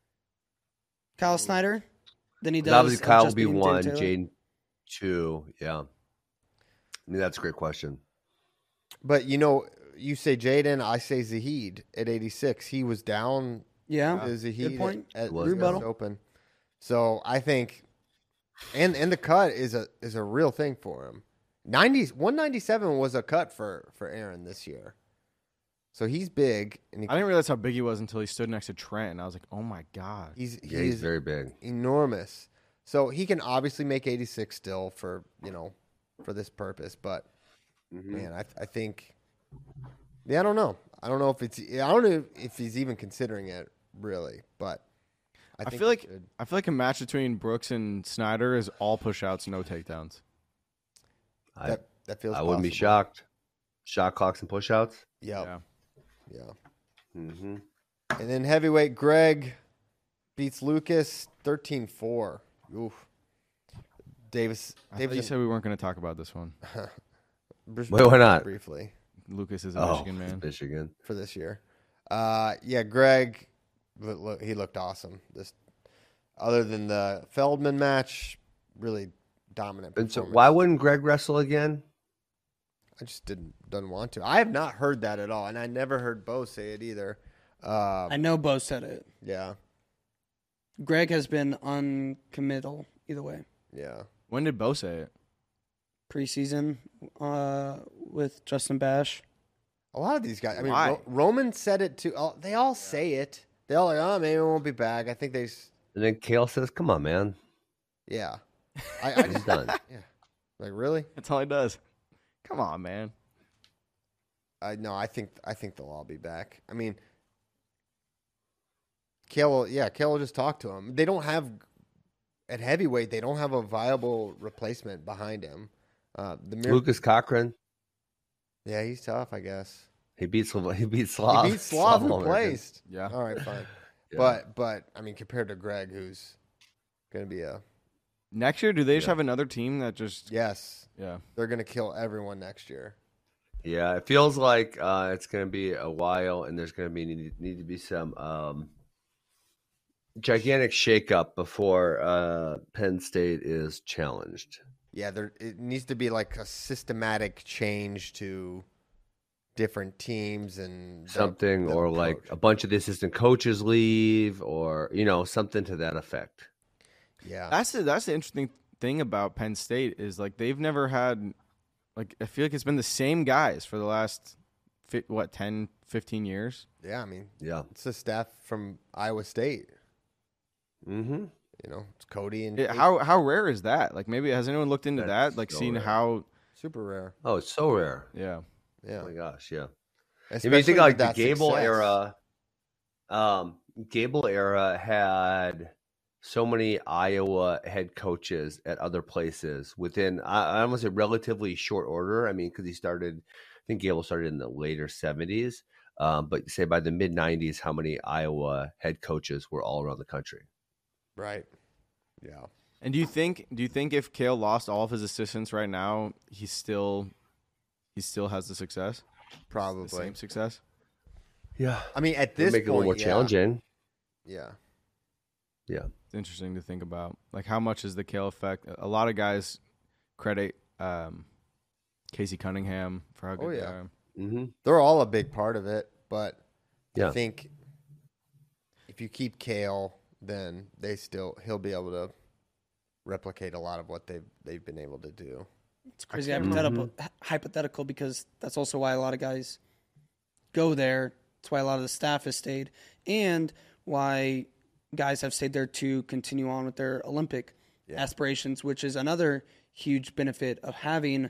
Kyle Snyder than he 'Cause does? obviously, of Kyle will just be beating one, David Taylor? Jaden two. Yeah. I mean, that's a great question. But you know, you say Jaden, I say Zahid at eighty-six. He was down. Yeah, to Zahid good point. At, at Was U S Rebuttal. Open. So I think, and and the cut is a is a real thing for him. ninety one ninety-seven was a cut for for Aaron this year. So he's big, and he, I didn't realize how big he was until he stood next to Trent, and I was like, "Oh my god!" he's Yeah, he's he's very big. enormous. So he can obviously make eighty-six still for you know for this purpose, but Mhm. man, I I think yeah, I don't know. I don't know if it's I don't know if he's even considering it really, but I, I think feel he like should. I feel like a match between Brooks and Snyder is all push-outs, no takedowns. I, that that feels. I wouldn't be possible. shocked. Shot clocks and pushouts. Yep. Yeah. Yeah. Mm-hmm. And then heavyweight Greg beats Lucas thirteen four. Oof. Davis. I thought Davis you said we weren't going to talk about this one. Bris- Wait, why not? Briefly Lucas is a Oh, Michigan man. Michigan. for this year. Uh, yeah, Greg. Look, look, he looked awesome. This, other than the Feldman match, really dominant. And so, performance. why wouldn't Greg wrestle again? I just didn't doesn't want to. I have not heard that at all, and I never heard Bo say it either. Um, I know Bo said it. yeah, Greg has been uncommittal either way. yeah. When did Bo say it? Preseason uh, with Justin Bash. A lot of these guys. I mean, Why? Ro- Roman said it too. Oh, they all say it. They all like, oh, maybe we won't be back. I think they. s- And then Kale says, "Come on, man, Yeah, I, I he's just done." yeah. Like really? That's all he does. Come on, man. I no. I think I think they'll all be back. I mean, Kale. Will, yeah, Kale will just talk to him. They don't have at heavyweight. They don't have a viable replacement behind him. Uh, the Mir- Lucas Cochran. Yeah, he's tough. I guess He beats he beats Slav. he beat Slav who Malmergen. placed. Yeah. All right, fine. Yeah. But but I mean, compared to Greg, who's going to be a Next year, do they just Yeah. have another team that just? yes, Yeah. they're going to kill everyone next year. Yeah, it feels like uh, it's going to be a while, and there's going to be need, need to be some um, gigantic shakeup before uh, Penn State is challenged. Yeah, there it needs to be like a systematic change to different teams and the- Something, the or like approach. a bunch of the assistant coaches leave, or you know, something to that effect. yeah. That's the that's the interesting thing about Penn State is like they've never had like I feel like it's been the same guys for the last fit, what, ten, fifteen years? Yeah, I mean, Yeah. it's the staff from Iowa State. Mm-hmm. You know, it's Cody and It, Casey. how how rare is that? Like, maybe has anyone looked into That's that? Like, so seeing rare. how? super rare. Oh, it's so rare. Yeah. Yeah. Oh my gosh, yeah. Especially I mean, you think with like the that Gable success. era. Um, Gable era had so many Iowa head coaches at other places within, I, I almost say, relatively short order. I mean, because he started, I think Gable started in the later seventies. Um, but say by the mid nineties, how many Iowa head coaches were all around the country? Right. Yeah. And do you think do you think if Cale lost all of his assistants right now, he still he still has the success? Probably. The same success? Yeah. I mean, at It'll this make it a point, little more yeah. challenging. Yeah. Yeah. It's interesting to think about. Like, how much is the Cale effect? A lot of guys credit um, Casey Cunningham for how good Oh, they yeah. are. Mm-hmm. They're all a big part of it, but Yeah. I think if you keep Cale, then they still he'll be able to replicate a lot of what they've they've been able to do. It's crazy hypothetical, hypothetical because that's also why a lot of guys go there. That's why a lot of the staff has stayed, and why guys have stayed there to continue on with their Olympic Yeah. aspirations, which is another huge benefit of having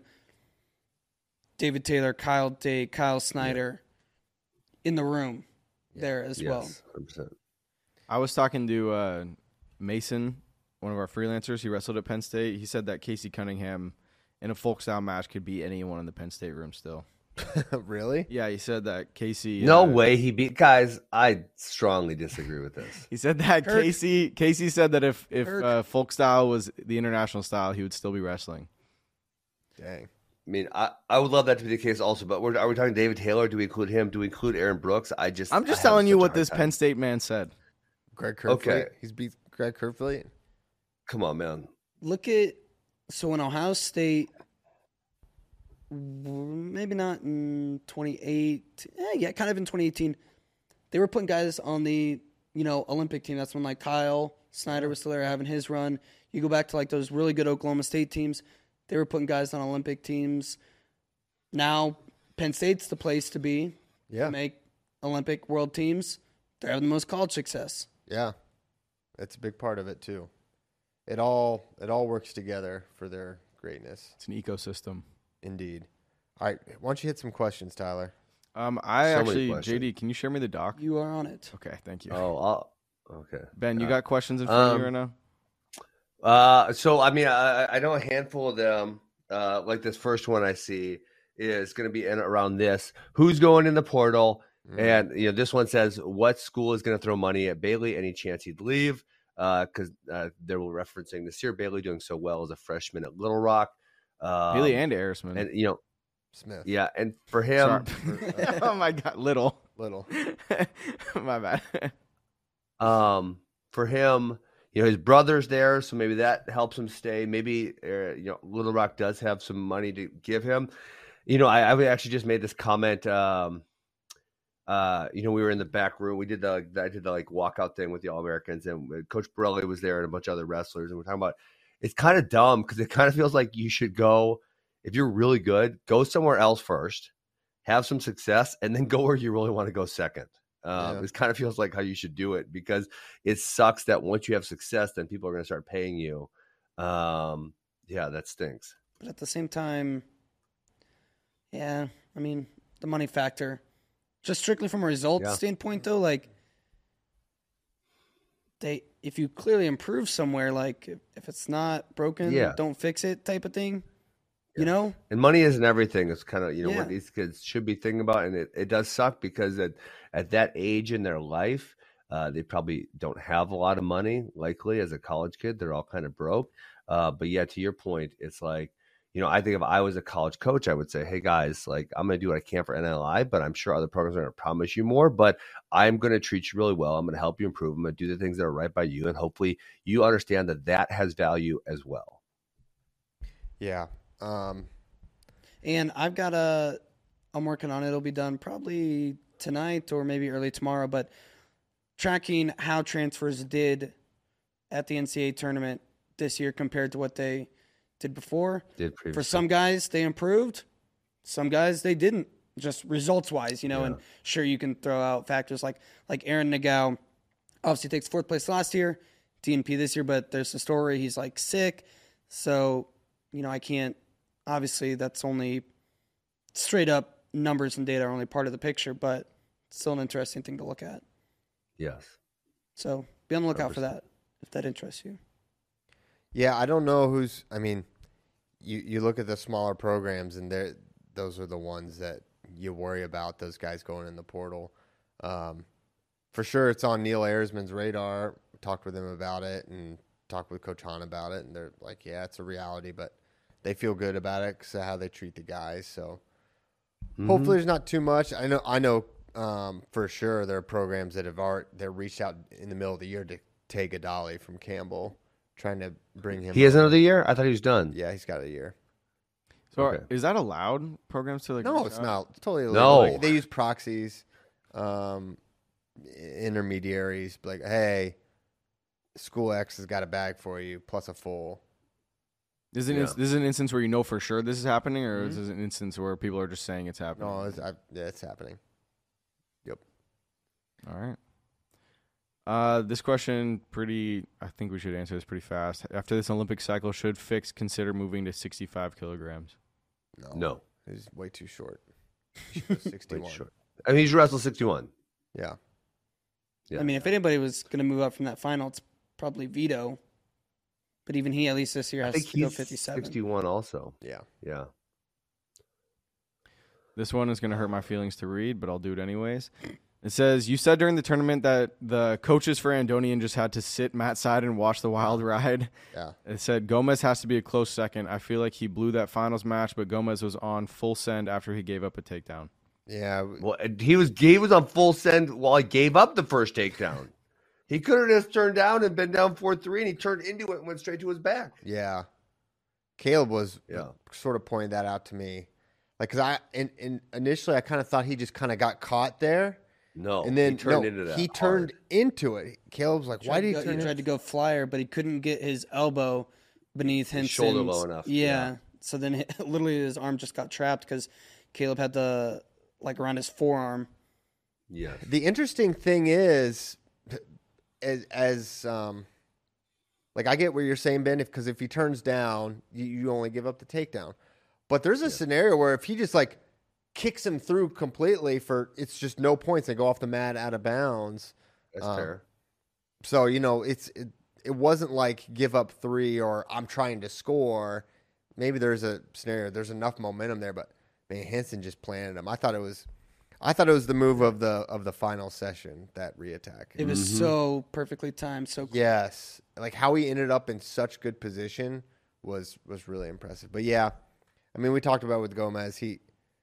David Taylor, Kyle Day, Kyle Snyder in the room there as well. Yes, one hundred percent. I was talking to uh, Mason, one of our freelancers. He wrestled at Penn State. He said that Casey Cunningham in a folk style match could beat anyone in the Penn State room still. Really? Yeah, he said that Casey. No uh, way he beat guys. I strongly disagree with this. He said that Kirk. Casey. Casey said that if if Kirk. uh, folk style was the international style, he would still be wrestling. Dang. I mean, I, I would love that to be the case also, but we're, are we talking David Taylor? Do we include him? Do we include Aaron Brooks? I just I'm just I have telling you such a what hard this time. Penn State man said. Greg Kerfleet. Okay. He's beat Greg Kerfleet. Come on, man. Look at so in Ohio State, maybe not in twenty-eight, eh, yeah, kind of in twenty eighteen, they were putting guys on the you know Olympic team. That's when like Kyle Snyder was still there having his run. You go back to like those really good Oklahoma State teams, they were putting guys on Olympic teams. Now Penn State's the place to be Yeah. to make Olympic world teams. They're having the most college success. Yeah. That's a big part of it too. It all it all works together for their greatness. It's an ecosystem. Indeed. All right. Why don't you hit some questions, Tyler? Um, I So many actually, questions. J D, can you share me the doc? You are on it. Okay, thank you. Oh, I'll, okay. Ben, you Uh, got questions in front of you um, right now? Uh, so I mean, I, I know a handful of them. Uh, like this first one I see is going to be in around this: who's going in the portal? Mm. And you know, this one says, "What school is going to throw money at Bailey? Any chance he'd leave?" Because uh, uh, they were referencing Nasir Bailey doing so well as a freshman at Little Rock. Um, Bailey and Arisman. and you know, Smith. yeah, and for him, Sorry. Oh my God, little. Little. My bad. um, for him, you know, his brother's there, so maybe that helps him stay. Maybe uh, you know, Little Rock does have some money to give him. You know, I, I actually just made this comment. Um, uh, you know, we were in the back room. We did the I did the like walkout thing with the All Americans, and Coach Borelli was there and a bunch of other wrestlers, and we're talking about it's kind of dumb because it kind of feels like you should go if you're really good, go somewhere else first, have some success, and then go where you really want to go second. Um, Yeah. It kind of feels like how you should do it because it sucks that once you have success, then people are going to start paying you. Um, yeah, that stinks. But at the same time, yeah, I mean, the money factor. Just strictly from a results Yeah. standpoint, though, like, they if you clearly improve somewhere, like, if, if it's not broken, Yeah. don't fix it type of thing, you know? And money isn't everything. It's kind of, you know, Yeah. what these kids should be thinking about. And it, it does suck because at, at that age in their life, uh, they probably don't have a lot of money, likely as a college kid. They're all kind of broke. Uh, but yeah, to your point, it's like, you know, I think if I was a college coach, I would say, hey, guys, like, I'm going to do what I can for N L I, but I'm sure other programs are going to promise you more. But I'm going to treat you really well. I'm going to help you improve. I'm going to do the things that are right by you. And hopefully you understand that that has value as well. Yeah. Um, And I've got a, I'm working on it. It'll be done probably tonight or maybe early tomorrow, but tracking how transfers did at the N C double A tournament this year compared to what they did before. Did For previously. some guys, they improved. Some guys, they didn't. just results wise, you know. Yeah. And sure, you can throw out factors like like Aaron Nagao, obviously takes fourth place last year, D N P this year, but there's a story he's like sick, so you know I can't. Obviously, that's only straight up numbers and data are only part of the picture, but it's still an interesting thing to look at. Yes. So be on the lookout one hundred percent. for that if that interests you. Yeah, I don't know who's. I mean, you you look at the smaller programs, and they're those are the ones that you worry about. Those guys going in the portal. Um, for sure, it's on Neil Ayersman's radar. Talked with him about it, and talked with Coach Hahn about it, and they're like, "Yeah, it's a reality," but they feel good about it because of how they treat the guys. So mm-hmm. hopefully, there's not too much. I know. I know um, for sure there are programs that have already that reached out in the middle of the year to take Adali from Campbell, trying to bring him. He has another year? I thought he was done. Yeah, he's got a year. So Okay. are- is that allowed? Programs to like? No, reach it's out? not. It's totally No. illegal. They use proxies, um, intermediaries. Like, hey, School X has got a bag for you, plus a full. Is it Yeah. this is an instance where you know for sure this is happening, or Mhm. is this an instance where people are just saying it's happening? No, it's, I, yeah, it's happening. Yep. All right. Uh, this question, pretty. I think we should answer this pretty fast. After this Olympic cycle, should Fix consider moving to sixty-five kilograms? No, No. he's way too short. He should go Wait, sixty-one. sure. I mean, he's wrestled sixty-one. Yeah. Yeah. I mean, if anybody was going to move up from that final, it's probably Vito. But even he, at least this year, I has think to go he's fifty-seven. sixty-one also. Yeah. Yeah. This one is going to hurt my feelings to read, but I'll do it anyways. It says, you said during the tournament that the coaches for Andonian just had to sit Matt side and watch the wild ride. Yeah. It said, Gomez has to be a close second. I feel like he blew that finals match, but Gomez was on full send after he gave up a takedown. Yeah. Well, he was he was on full send while he gave up the first takedown. He could have just turned down and been down four three, and he turned into it and went straight to his back. Yeah. Caleb was Yeah. sort of pointing that out to me. Like, because I, in, in, initially, I kind of thought he just kind of got caught there. No, And then he turned no, into that. he turned hard. into it. Caleb's like, why Tried did he to go- turn He tried in? to go flyer, but he couldn't get his elbow beneath His Henson's shoulder low enough, Yeah. yeah. So then, it, literally, his arm just got trapped because Caleb had the like around his forearm. Yes. The interesting thing is, as, as um, like I get what you're saying, Ben, because if, if he turns down, you, you only give up the takedown. But there's a scenario where if he just like kicks him through completely for it's just no points, they go off the mat out of bounds. That's Um, fair. So you know, it's it, it wasn't like give up three or I'm trying to score. Maybe there's a scenario, there's enough momentum there, but man, Henson just planted him. I thought it was, I thought it was the move of the of the final session, that reattack. It was Mm-hmm. so perfectly timed. So Yes, like how he ended up in such good position was was really impressive. But yeah, I mean, we talked about with Gomez. He,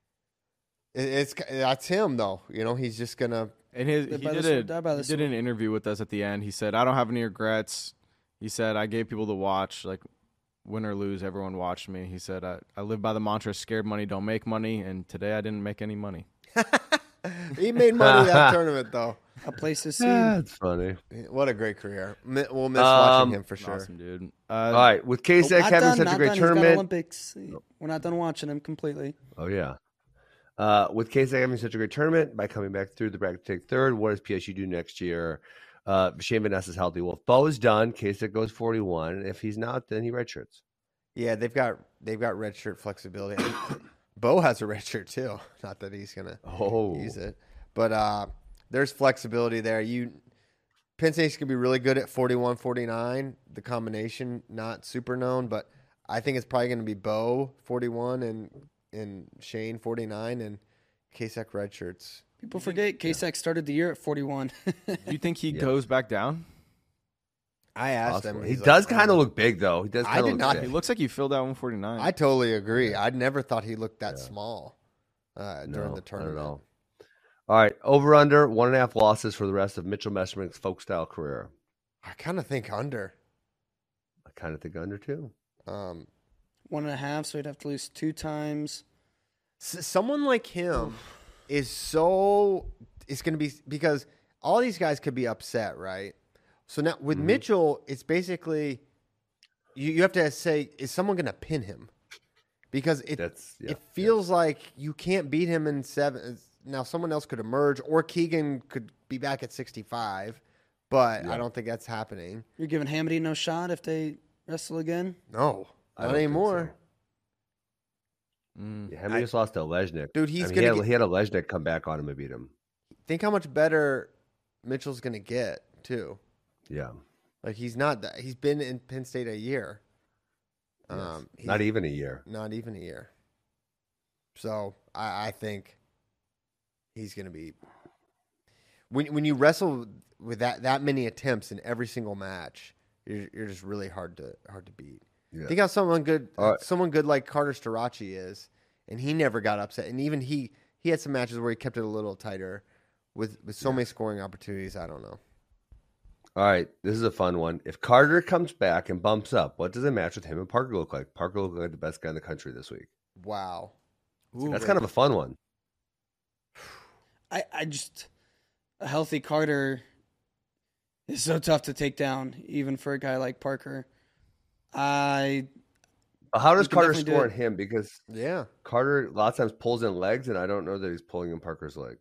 it, it's that's him though. You know, he's just gonna. And his, he Live by did, the sword, a, die by the he did an interview with us at the end. He said, I don't have any regrets. He said, I gave people to watch, like win or lose, everyone watched me. He said, I, I live by the mantra, scared money don't make money. And today I didn't make any money. He made money that tournament though. a place to see. That's funny. What a great career. Mi- We'll miss Um, watching him for sure. Awesome, dude. Uh, All right, with Kasich Not having done, such not a great done. He's got tournament. Olympics. We're not done watching him completely. Oh yeah. Uh, with Kasich having such a great tournament, by coming back through the bracket to take third, what does P S U do next year? Uh, Shane Van Ness is healthy. Well, if Bo is done, Kasich goes forty-one. If he's not, then he redshirts. Yeah, they've got they've got red shirt flexibility. Bo has a red shirt too. Not that he's gonna Oh. use it, but uh, there's flexibility there. You Penn State's gonna be really good at forty-one, forty-nine. The combination not super known, but I think it's probably gonna be Bo forty-one and and Shane forty-nine and Kasich red shirts. People forget Kasich started the year at forty-one. do you think he Yeah. goes back down? I asked Possible. him. He he's like, does "I kind don't of know." look big, though. He does I kind of did look not- big. He looks like he filled out one forty-nine. I totally agree. I never thought he looked that small uh, during No, the tournament. Not at all. All right, over under one and a half losses for the rest of Mitchell Messerschmidt's folk style career. I kind of think under. I kind of think under too. Um, One and a half, so he'd have to lose two times. S- someone like him is so it's going to be because all these guys could be upset, right? So now with Mm-hmm. Mitchell, it's basically you, you have to say, is someone going to pin him? because it That's- yeah, it feels like you can't beat him in seven. Now someone else could emerge, or Keegan could be back at sixty-five, but Yeah. I don't think that's happening. You're giving Hamity no shot if they wrestle again? No, I not don't think anymore. Mm. Yeah, Hemi just lost to Lejnik. Dude, he's I mean, gonna he had, get- he had a Lejnik come back on him and beat him. Think how much better Mitchell's going to get too. Yeah, Like he's not. that- He's been in Penn State a year. Yes. Um, he's not even a year. not even a year. So I, I think he's going to be. When when you wrestle with that that many attempts in every single match, you're you're just really hard to hard to beat. Yeah. Think how someone good All right. someone good like Carter Starachi is, and he never got upset. And even he he had some matches where he kept it a little tighter, with with so many scoring opportunities. I don't know. All right, this is a fun one. If Carter comes back and bumps up, what does a match with him and Parker look like? Parker look like the best guy in the country this week. Wow, That's kind of a fun one. I, I just a healthy Carter is so tough to take down, even for a guy like Parker. I But how does You can Carter definitely do score it. on him? Because yeah. Carter a lot of times pulls in legs, and I don't know that he's pulling in Parker's leg.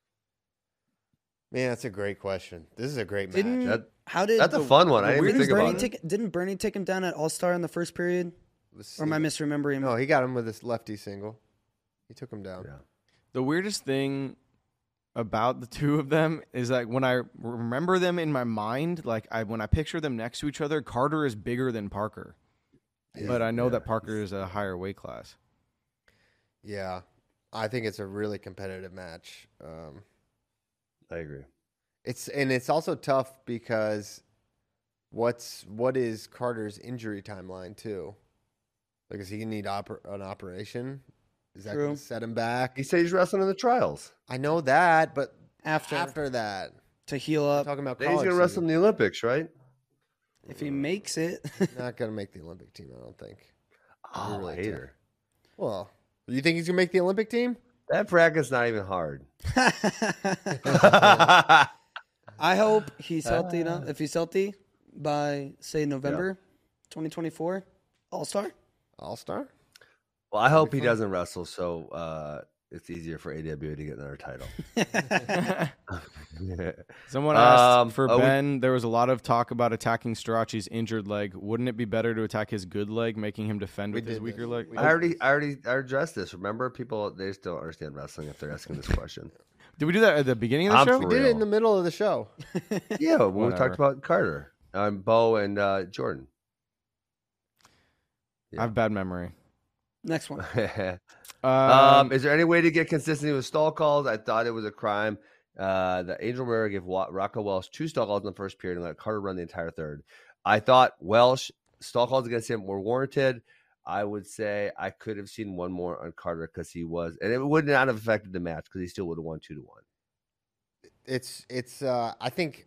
Man, that's a great question. This is a great match. didn't. That- how did that's a the- fun one. I the didn't even weirdest think about Bernie it. take- Didn't Bernie take him down at All Star in the first period? Or am I misremembering? No, he got him with his lefty single. He took him down. Yeah. The weirdest thing about the two of them is like when I remember them in my mind, like I when I picture them next to each other, Carter is bigger than Parker. But I know Yeah. that Parker is a higher weight class. Yeah, I think it's a really competitive match. Um, I agree. it's and it's also tough because what's what is Carter's injury timeline too? Like, is he gonna need oper- an operation? Is that True. gonna set him back? He said he's wrestling in the trials. I know that, but After, after that, to heal I'm up, talking about Then he's college going to wrestle season. in the Olympics, right? if he makes it. Not gonna make the Olympic team, I don't think. Oh, really hater. Well, you think he's gonna make the Olympic team? That bracket's not even hard. I hope he's healthy enough. If he's healthy by say November twenty twenty-four, All Star. All star. Well, I hope he doesn't wrestle, so uh, it's easier for A W A to get another title. Someone asked Um, for oh, we- Ben, there was a lot of talk about attacking Starachi's injured leg. Wouldn't it be better to attack his good leg, making him defend We with his did weaker this. leg? We I already, I already, I addressed this. Remember, people they just don't understand wrestling if they're asking this question. Did we do that at the beginning of the I'm show? for We did it real. in the middle of the show. Yeah, when we Whatever. talked about Carter, um, Bo, and uh, Jordan. I have bad memory. Next one. Um, um, is there any way to get consistency with stall calls? I thought it was a crime. Uh, the Angel Rivera gave Wa- Rocco Welsh two stall calls in the first period and let Carter run the entire third. I thought Welsh stall calls against him were warranted. I would say I could have seen one more on Carter because he was, and it would not have affected the match because he still would have won two to one. It's it's. Uh, I think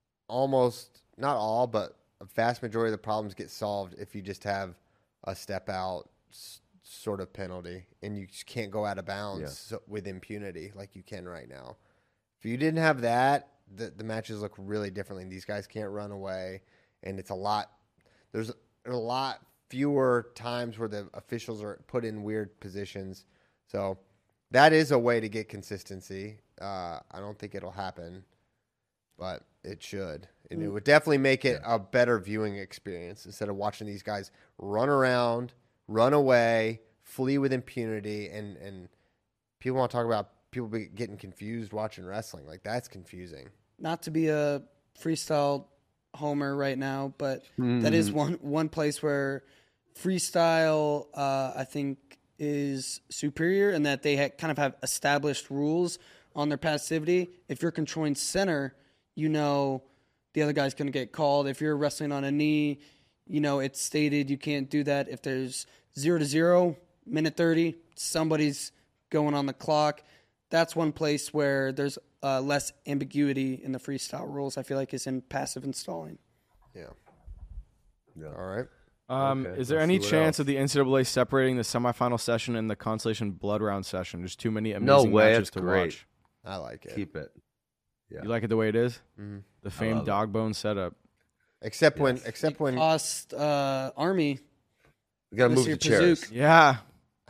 almost not all, but a vast majority of the problems get solved if you just have a step out s- sort of penalty, and you just can't go out of bounds Yeah. so, with impunity like you can right now. If you didn't have that, the the matches look really differently. These guys can't run away, and it's a lot. There's a lot fewer times where the officials are put in weird positions. So that is a way to get consistency. Uh, I don't think it'll happen, but it should. And it would definitely make it a better viewing experience instead of watching these guys run around, run away, flee with impunity. And, and people want to talk about people be getting confused watching wrestling. Like, that's confusing. Not to be a freestyle homer right now, but that is one one place where freestyle, uh, I think, is superior in that they ha- kind of have established rules on their passivity. If you're controlling center, you know the other guy's going to get called. If you're wrestling on a knee, you know it's stated you can't do that. If there's zero to zero, minute thirty, somebody's going on the clock. That's one place where there's uh, less ambiguity in the freestyle rules, I feel like, is in passive installing. Yeah. Yeah. All right. Um, Okay, is there let's any see what chance else. of the N C double A separating the semifinal session and the consolation blood round session? There's too many amazing No way, matches it's to great. watch. I like it. Keep it. Yeah. You like it the way it is? Mm-hmm. The famed love it. dog bone setup. Except when, except when, Cost uh, Army. We got to move Monsieur the chairs. Pazook. Yeah.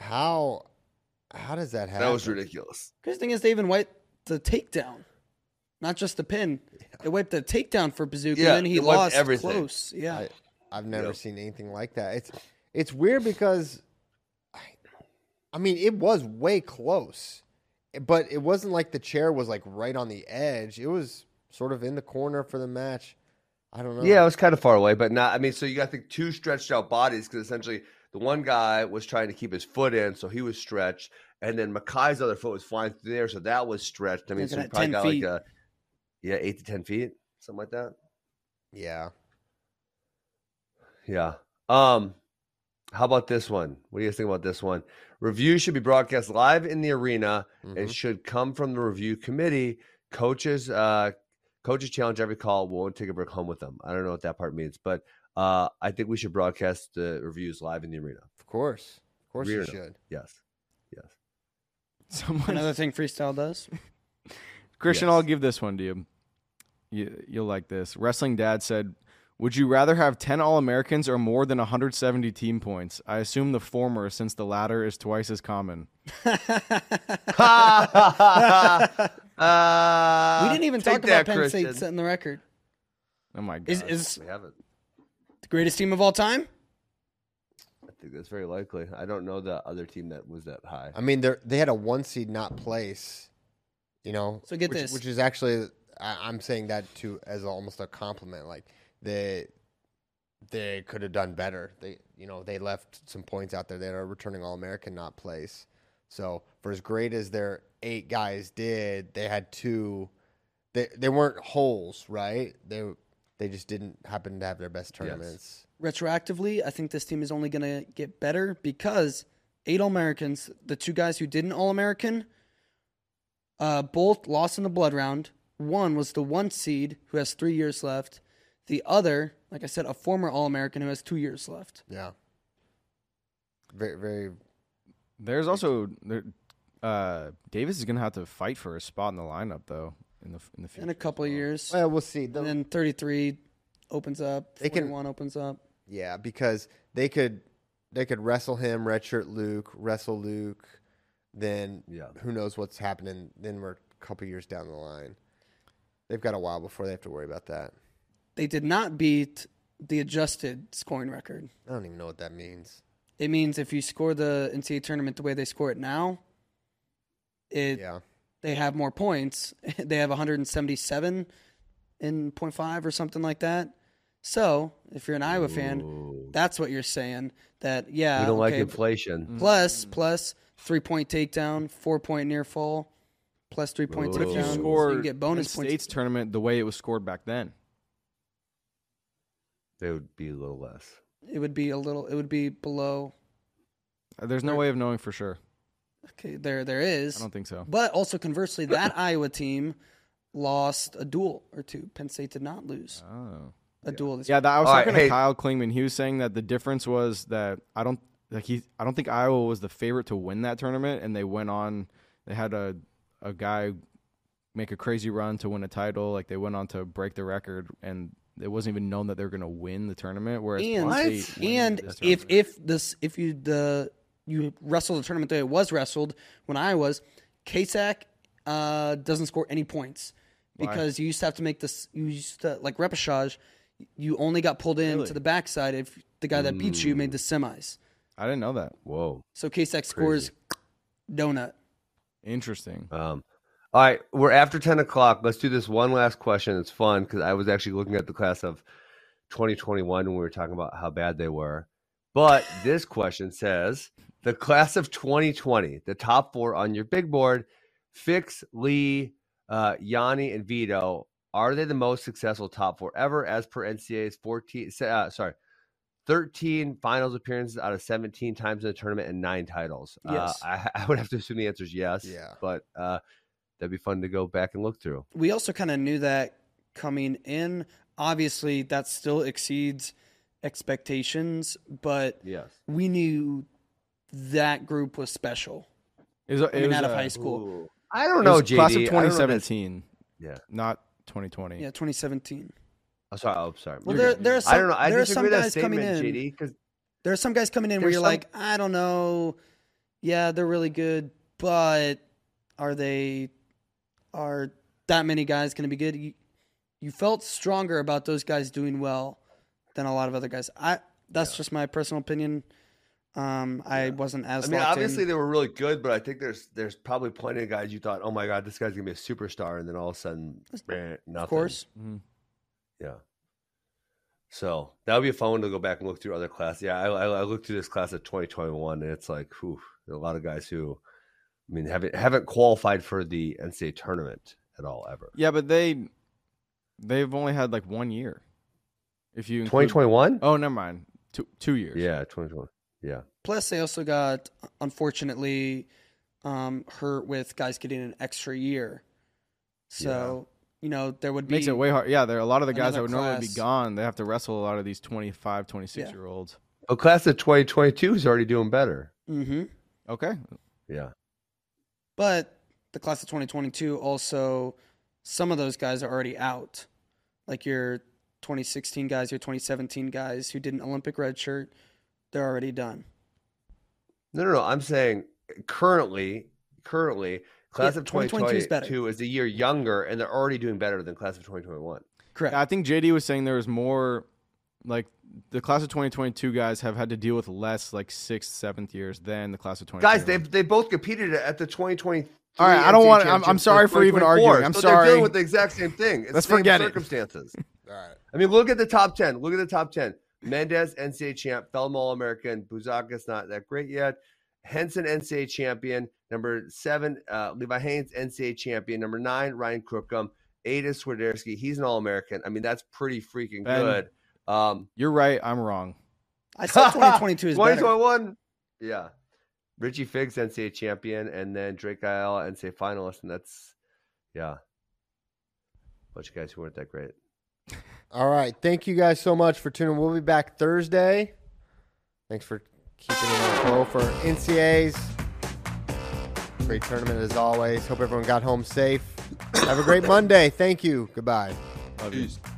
How how does that happen? That was ridiculous. Crazy thing is, they even wiped the takedown, not just the pin. They wiped the takedown for Bazooka, Yeah, and then he they wiped lost everything. close. Yeah, I, I've never Yep. seen anything like that. It's it's weird because, I, I mean, it was way close, but it wasn't like the chair was like right on the edge. It was sort of in the corner for the match. I don't know. Yeah, it was kind of far away, but not. I mean, so you got to think two stretched out bodies because essentially the one guy was trying to keep his foot in, so he was stretched, and then Makai's other foot was flying through there, so that was stretched. I mean, Looking so he at probably ten got feet. like a yeah, eight to ten feet, something like that. Yeah. Yeah. Um, how about this one? What do you guys think about this one? Review should be broadcast live in the arena Mhm. and should come from the review committee. Coaches, uh, coaches challenge every call. Won't take a break home with them. I don't know what that part means, but uh, I think we should broadcast the reviews live in the arena. Of course. Of course you Arena. should. Yes. Yes. Someone, another thing freestyle does. Christian, Yes. I'll give this one to you. you. You'll like this. Wrestling Dad said, would you rather have ten All-Americans or more than one hundred seventy team points? I assume the former, since the latter is twice as common. uh, we didn't even take talk that, about Penn Christian. State setting the record. Oh, my God. Is is We haven't. the greatest team of all time? I think that's very likely. I don't know the other team that was that high. I mean, they they had a one seed not place, you know. So get which, this. which is actually I, I'm saying that to as almost a compliment. Like they they could have done better. They you know they left some points out there. They had a returning All American not place. So for as great as their eight guys did, they had two. They they weren't holes, right? They they just didn't happen to have their best tournaments. Retroactively, I think this team is only going to get better because eight All-Americans, the two guys who didn't All-American, uh, both lost in the blood round. One was the one seed who has three years left. The other, like I said, a former All-American who has two years left. Yeah. Very very. There's also there, uh, Davis is going to have to fight for a spot in the lineup, though, in the in the future. In a couple of years. Well, we'll see. The- And then thirty-three opens up. They can- forty-one opens up. Yeah, because they could they could wrestle him, redshirt Luke, wrestle Luke, then Yeah. who knows what's happening. Then we're a couple years down the line. They've got a while before they have to worry about that. They did not beat the adjusted scoring record. I don't even know what that means. It means if you score the N C double A tournament the way they score it now, it Yeah. they have more points. They have one hundred seventy-seven in point five or something like that. So if you're an Iowa fan, Ooh. that's what you're saying. That yeah, We don't like okay, inflation. plus plus three point takedown, four point near fall, plus three point Ooh. What if you takedown. score so you can get bonus Penn points. State's tournament the way it was scored back then? They would be a little less. It would be a little. It would be below. Uh, There's no way of knowing for sure. Okay, there there is. I don't think so. But also conversely, that Iowa team lost a duel or two. Penn State did not lose Oh. a duel. This Yeah, that, I was All right, talking hey. to Kyle Klingman. He was saying that the difference was that I don't like he. I don't think Iowa was the favorite to win that tournament, and they went on. They had a a guy make a crazy run to win a title. Like they went on to break the record, and it wasn't even known that they were going to win the tournament. Whereas Penn and State won and this if tournament. if this if you the you wrestle the tournament the way it was wrestled when I was, K S A C uh, doesn't score any points Why? because you used to have to make this. You used to like repechage. You only got pulled in Really? to the backside if the guy that beat you made the semis. I didn't know that. Whoa. So K S A C scores donut. Interesting. Um, all right, we're after ten o'clock. Let's do this one last question. It's fun because I was actually looking at the class of twenty twenty-one when we were talking about how bad they were. But this question says, the class of twenty twenty, the top four on your big board, Fix, Lee, uh, Yanni, and Vito, are they the most successful top four ever as per N C A A's fourteen, uh, sorry, thirteen finals appearances out of seventeen times in the tournament and nine titles? Yes. Uh, I, I would have to assume the answer is yes. Yeah. But uh, that'd be fun to go back and look through. We also kind of knew that coming in. Obviously, that still exceeds expectations, but Yes. we knew that group was special. It was, it I mean, was, out of uh, high school. Ooh. I don't it know, was J D. class of I don't twenty know if that's- seventeen, Yeah. not twenty twenty. Yeah, twenty seventeen. Oh, sorry. Oh, sorry. Well, You're there, good. there are some, I don't know. I there are disagree some with that guys coming statement, in. J D, because There are some guys coming in where There's you're some- like, I don't know yeah, they're really good, but are they are that many guys going to be good? You, you felt stronger about those guys doing well than a lot of other guys. I that's yeah. just my personal opinion. Um, I yeah. wasn't as. I mean, obviously in. they were really good, but I think there's there's probably plenty of guys you thought, oh my god, this guy's gonna be a superstar, and then all of a sudden, eh, nothing. Of course. Mm-hmm. Yeah. So that would be a fun one to go back and look through other classes. Yeah, I, I, I looked through this class of twenty twenty-one, and it's like, whew, there are a lot of guys who, I mean, haven't haven't qualified for the N C double A tournament at all ever. Yeah, but they they've only had like one year. If you twenty twenty-one? Oh, never mind. Two two years. Yeah, twenty twenty. Yeah. Plus, they also got unfortunately um, hurt with guys getting an extra year. So. Yeah. You know, there would be... Makes it way hard. Yeah, there are a lot of the guys that would class. normally be gone. They have to wrestle a lot of these twenty-five, twenty-six-year-olds. A class of twenty twenty-two is already doing better. Mm-hmm. Okay. Yeah. But the class of twenty twenty-two also, some of those guys are already out. Like your twenty sixteen guys, your twenty seventeen guys who did an Olympic red shirt, they're already done. No, no, no. I'm saying currently, currently... Class yeah, of twenty twenty-two is, is a year younger, and they're already doing better than class of twenty twenty-one. Correct. I think J D was saying there was more, like, the class of twenty twenty-two guys have had to deal with less, like, sixth, seventh years than the class of twenty twenty-one. Guys, they they both competed at the twenty twenty. All right, I don't want. I'm, I'm sorry for even arguing. I'm so sorry. They're dealing with the exact same thing. It's Let's same forget circumstances. it. All right. I mean, look at the top ten. Look at the top ten. Mendez, N C double A champ. Feldman, All-American. Buzaka's not that great yet. Henson, N C double A champion. Number seven, uh, Levi Haynes, N C double A champion. Number nine, Ryan Crookham. Eight is Swiderski. He's an All-American. I mean, that's pretty freaking Ben, good. Um, you're right. I'm wrong. I said twenty twenty-two is twenty twenty-one, better. Yeah. Richie Figs, N C double A champion. And then Drake Ayala, N C double A finalist. And that's, yeah. Bunch of guys who weren't that great. All right. Thank you guys so much for tuning in. We'll be back Thursday. Thanks for keeping it on the flow for N C As. Great tournament as always. Hope everyone got home safe. Have a great Monday. Thank you. Goodbye. Love you.